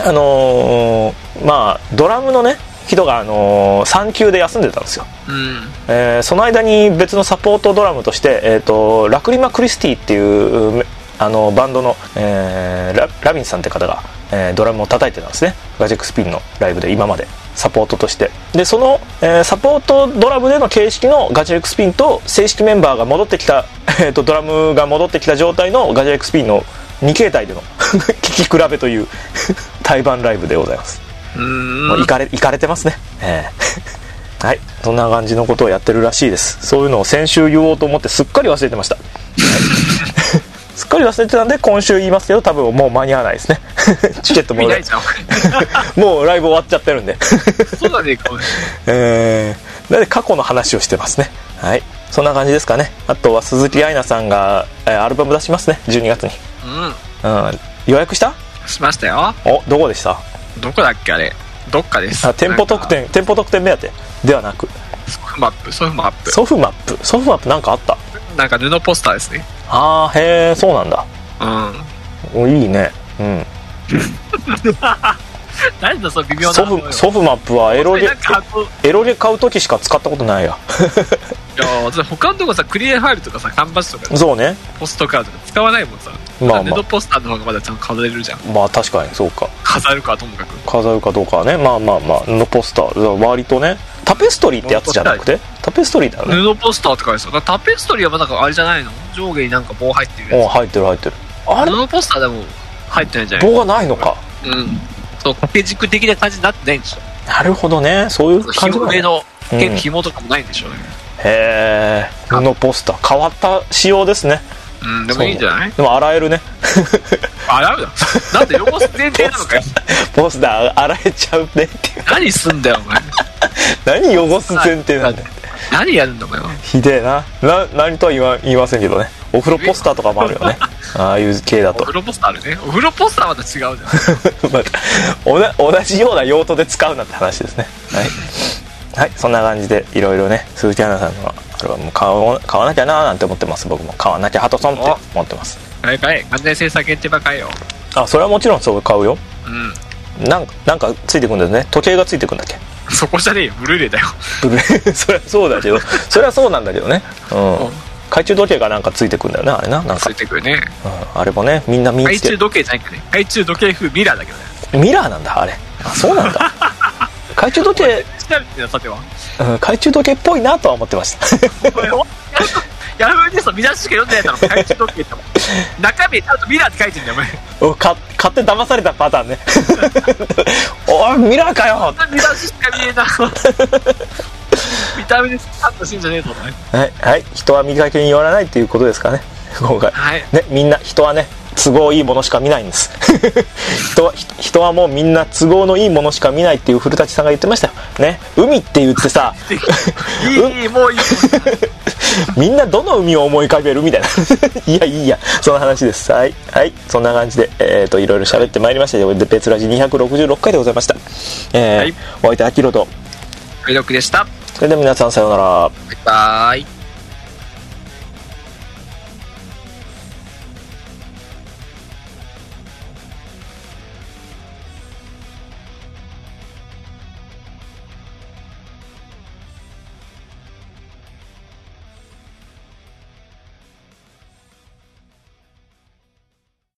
S1: まあドラムのね人が産休で休んでたんですよ。その間に別のサポートドラムとして、ラクリマ・クリスティっていうバンドの、ラビンさんって方が、ドラムを叩いてたんですね。ガチャックスピンのライブで今までサポートとして。でその、サポートドラムでの形式のガチャックスピンと正式メンバーが戻ってきた、ドラムが戻ってきた状態のガチャックスピンの2形態での聴き比べという対バンライブでございます。もういかれてますね。はい、そんな感じのことをやってるらしいです。そういうのを先週言おうと思ってすっかり忘れてました。すっかり忘れてたんで今週言いますけど多分もう間に合わないですね。チケットももうライブ終わっちゃってるんで。
S3: そうだね。
S1: なので過去の話をしてますね。はい、そんな感じですかね。あとは鈴木愛菜さんがアルバム出しますね、12月に。予約した？
S3: しましたよ。
S1: お、どこでした？
S3: どこだっけあれ。どっかです。
S1: 店舗特典目当てではなく
S3: ソフマッ
S1: プなんかあった？
S3: なんか布ポスターですね。
S1: へえ、そうなんだ。いいね。
S3: 何だその微妙な
S1: ソフマップはエロゲ買う時しか使ったことないや。
S3: いや他のとこさクリエファイルとかさ缶バッジとか
S1: そうね
S3: ポストカードとか使わないもんさ。布ポスターの方がまだちゃんと飾れるじゃん。
S1: まあ確かにそうか。
S3: 飾るかともかく
S1: 飾るかどうかはね。まあ布ポスター割とね。タペストリーってやつじゃなくてタペストリーだよね。
S3: 布ポスターって書いてある。タペストリーはまだあれじゃないの？上下になんか棒入ってるやつ。
S1: 入ってる
S3: あれ布ポスターでも入ってないんじゃない？
S1: 棒がないのか。
S3: そう掛け軸的な感じになってないんでしょ。
S1: なるほどね、そういう感じだね。
S3: 上の紐とかもないんでしょうね。
S1: へえ、布ポスター変わった仕様ですね。
S3: でもいいんじゃない？
S1: でも洗えるね。
S3: 洗うよ。なんで汚す前提なのかよ。
S1: ポスター洗えちゃうねっていう。
S3: 何すんだよお前。
S1: 何汚す前提なんだよ。
S3: 何やるんだお前は。
S1: ひでえな。何とは言いませんけどね。お風呂ポスターとかもあるよね。ああいう系だと。
S3: お風呂ポスターあるね。お風呂ポスターはまた違うじゃん。
S1: 同じような用途で使うなって話ですね。はい、そんな感じでいろいろね鈴木アナさんのアルバム買わなきゃなーなんて思ってます。僕も買わなきゃハトソンって思ってます。
S3: 買え完全制作限定版買えよ。
S1: それはもちろんそう買うよ。なんかついてくんだよね。時計がついてくんだっけ。
S3: そこじゃねえよ、ブルーレイだよ。
S1: ブルーレイそれはそうだけどそれはそうなんだけどね。懐中時計がなんかついてくんだよね、あれな。なんか
S3: ついてくるね。
S1: あれもねみんな見つけ
S3: 懐中時計じゃないかね。懐中時計風ミラーだけど
S1: ね。ミラーなんだあれ。そうなんだ。懐中時計懐中時計っぽいなとは思ってました。
S3: ヤフーニュースの見出ししか読んでないだろ。懐中時計って中身ちゃんとミラーって書いてんだよお前。
S1: 買って騙されたパターンね。おいミラーかよ。
S3: 見出ししか見えない。見た目でカットしてんじゃねえぞ。
S1: はい、人は見かけによらないっていうことですかね今回。ね、みんな人はね都合いいものしか見ないんです。人はもうみんな都合のいいものしか見ないっていう古舘さんが言ってましたよね。海って言ってさ
S3: もういい
S1: みんなどの海を思い浮かべるみたいな。いやその話です。はい、そんな感じでいろいろ喋ってまいりました。で別ラジ266回でございました。お相手アキロと
S3: メドクでした。
S1: それでは皆さんさようなら。
S3: バイバイ。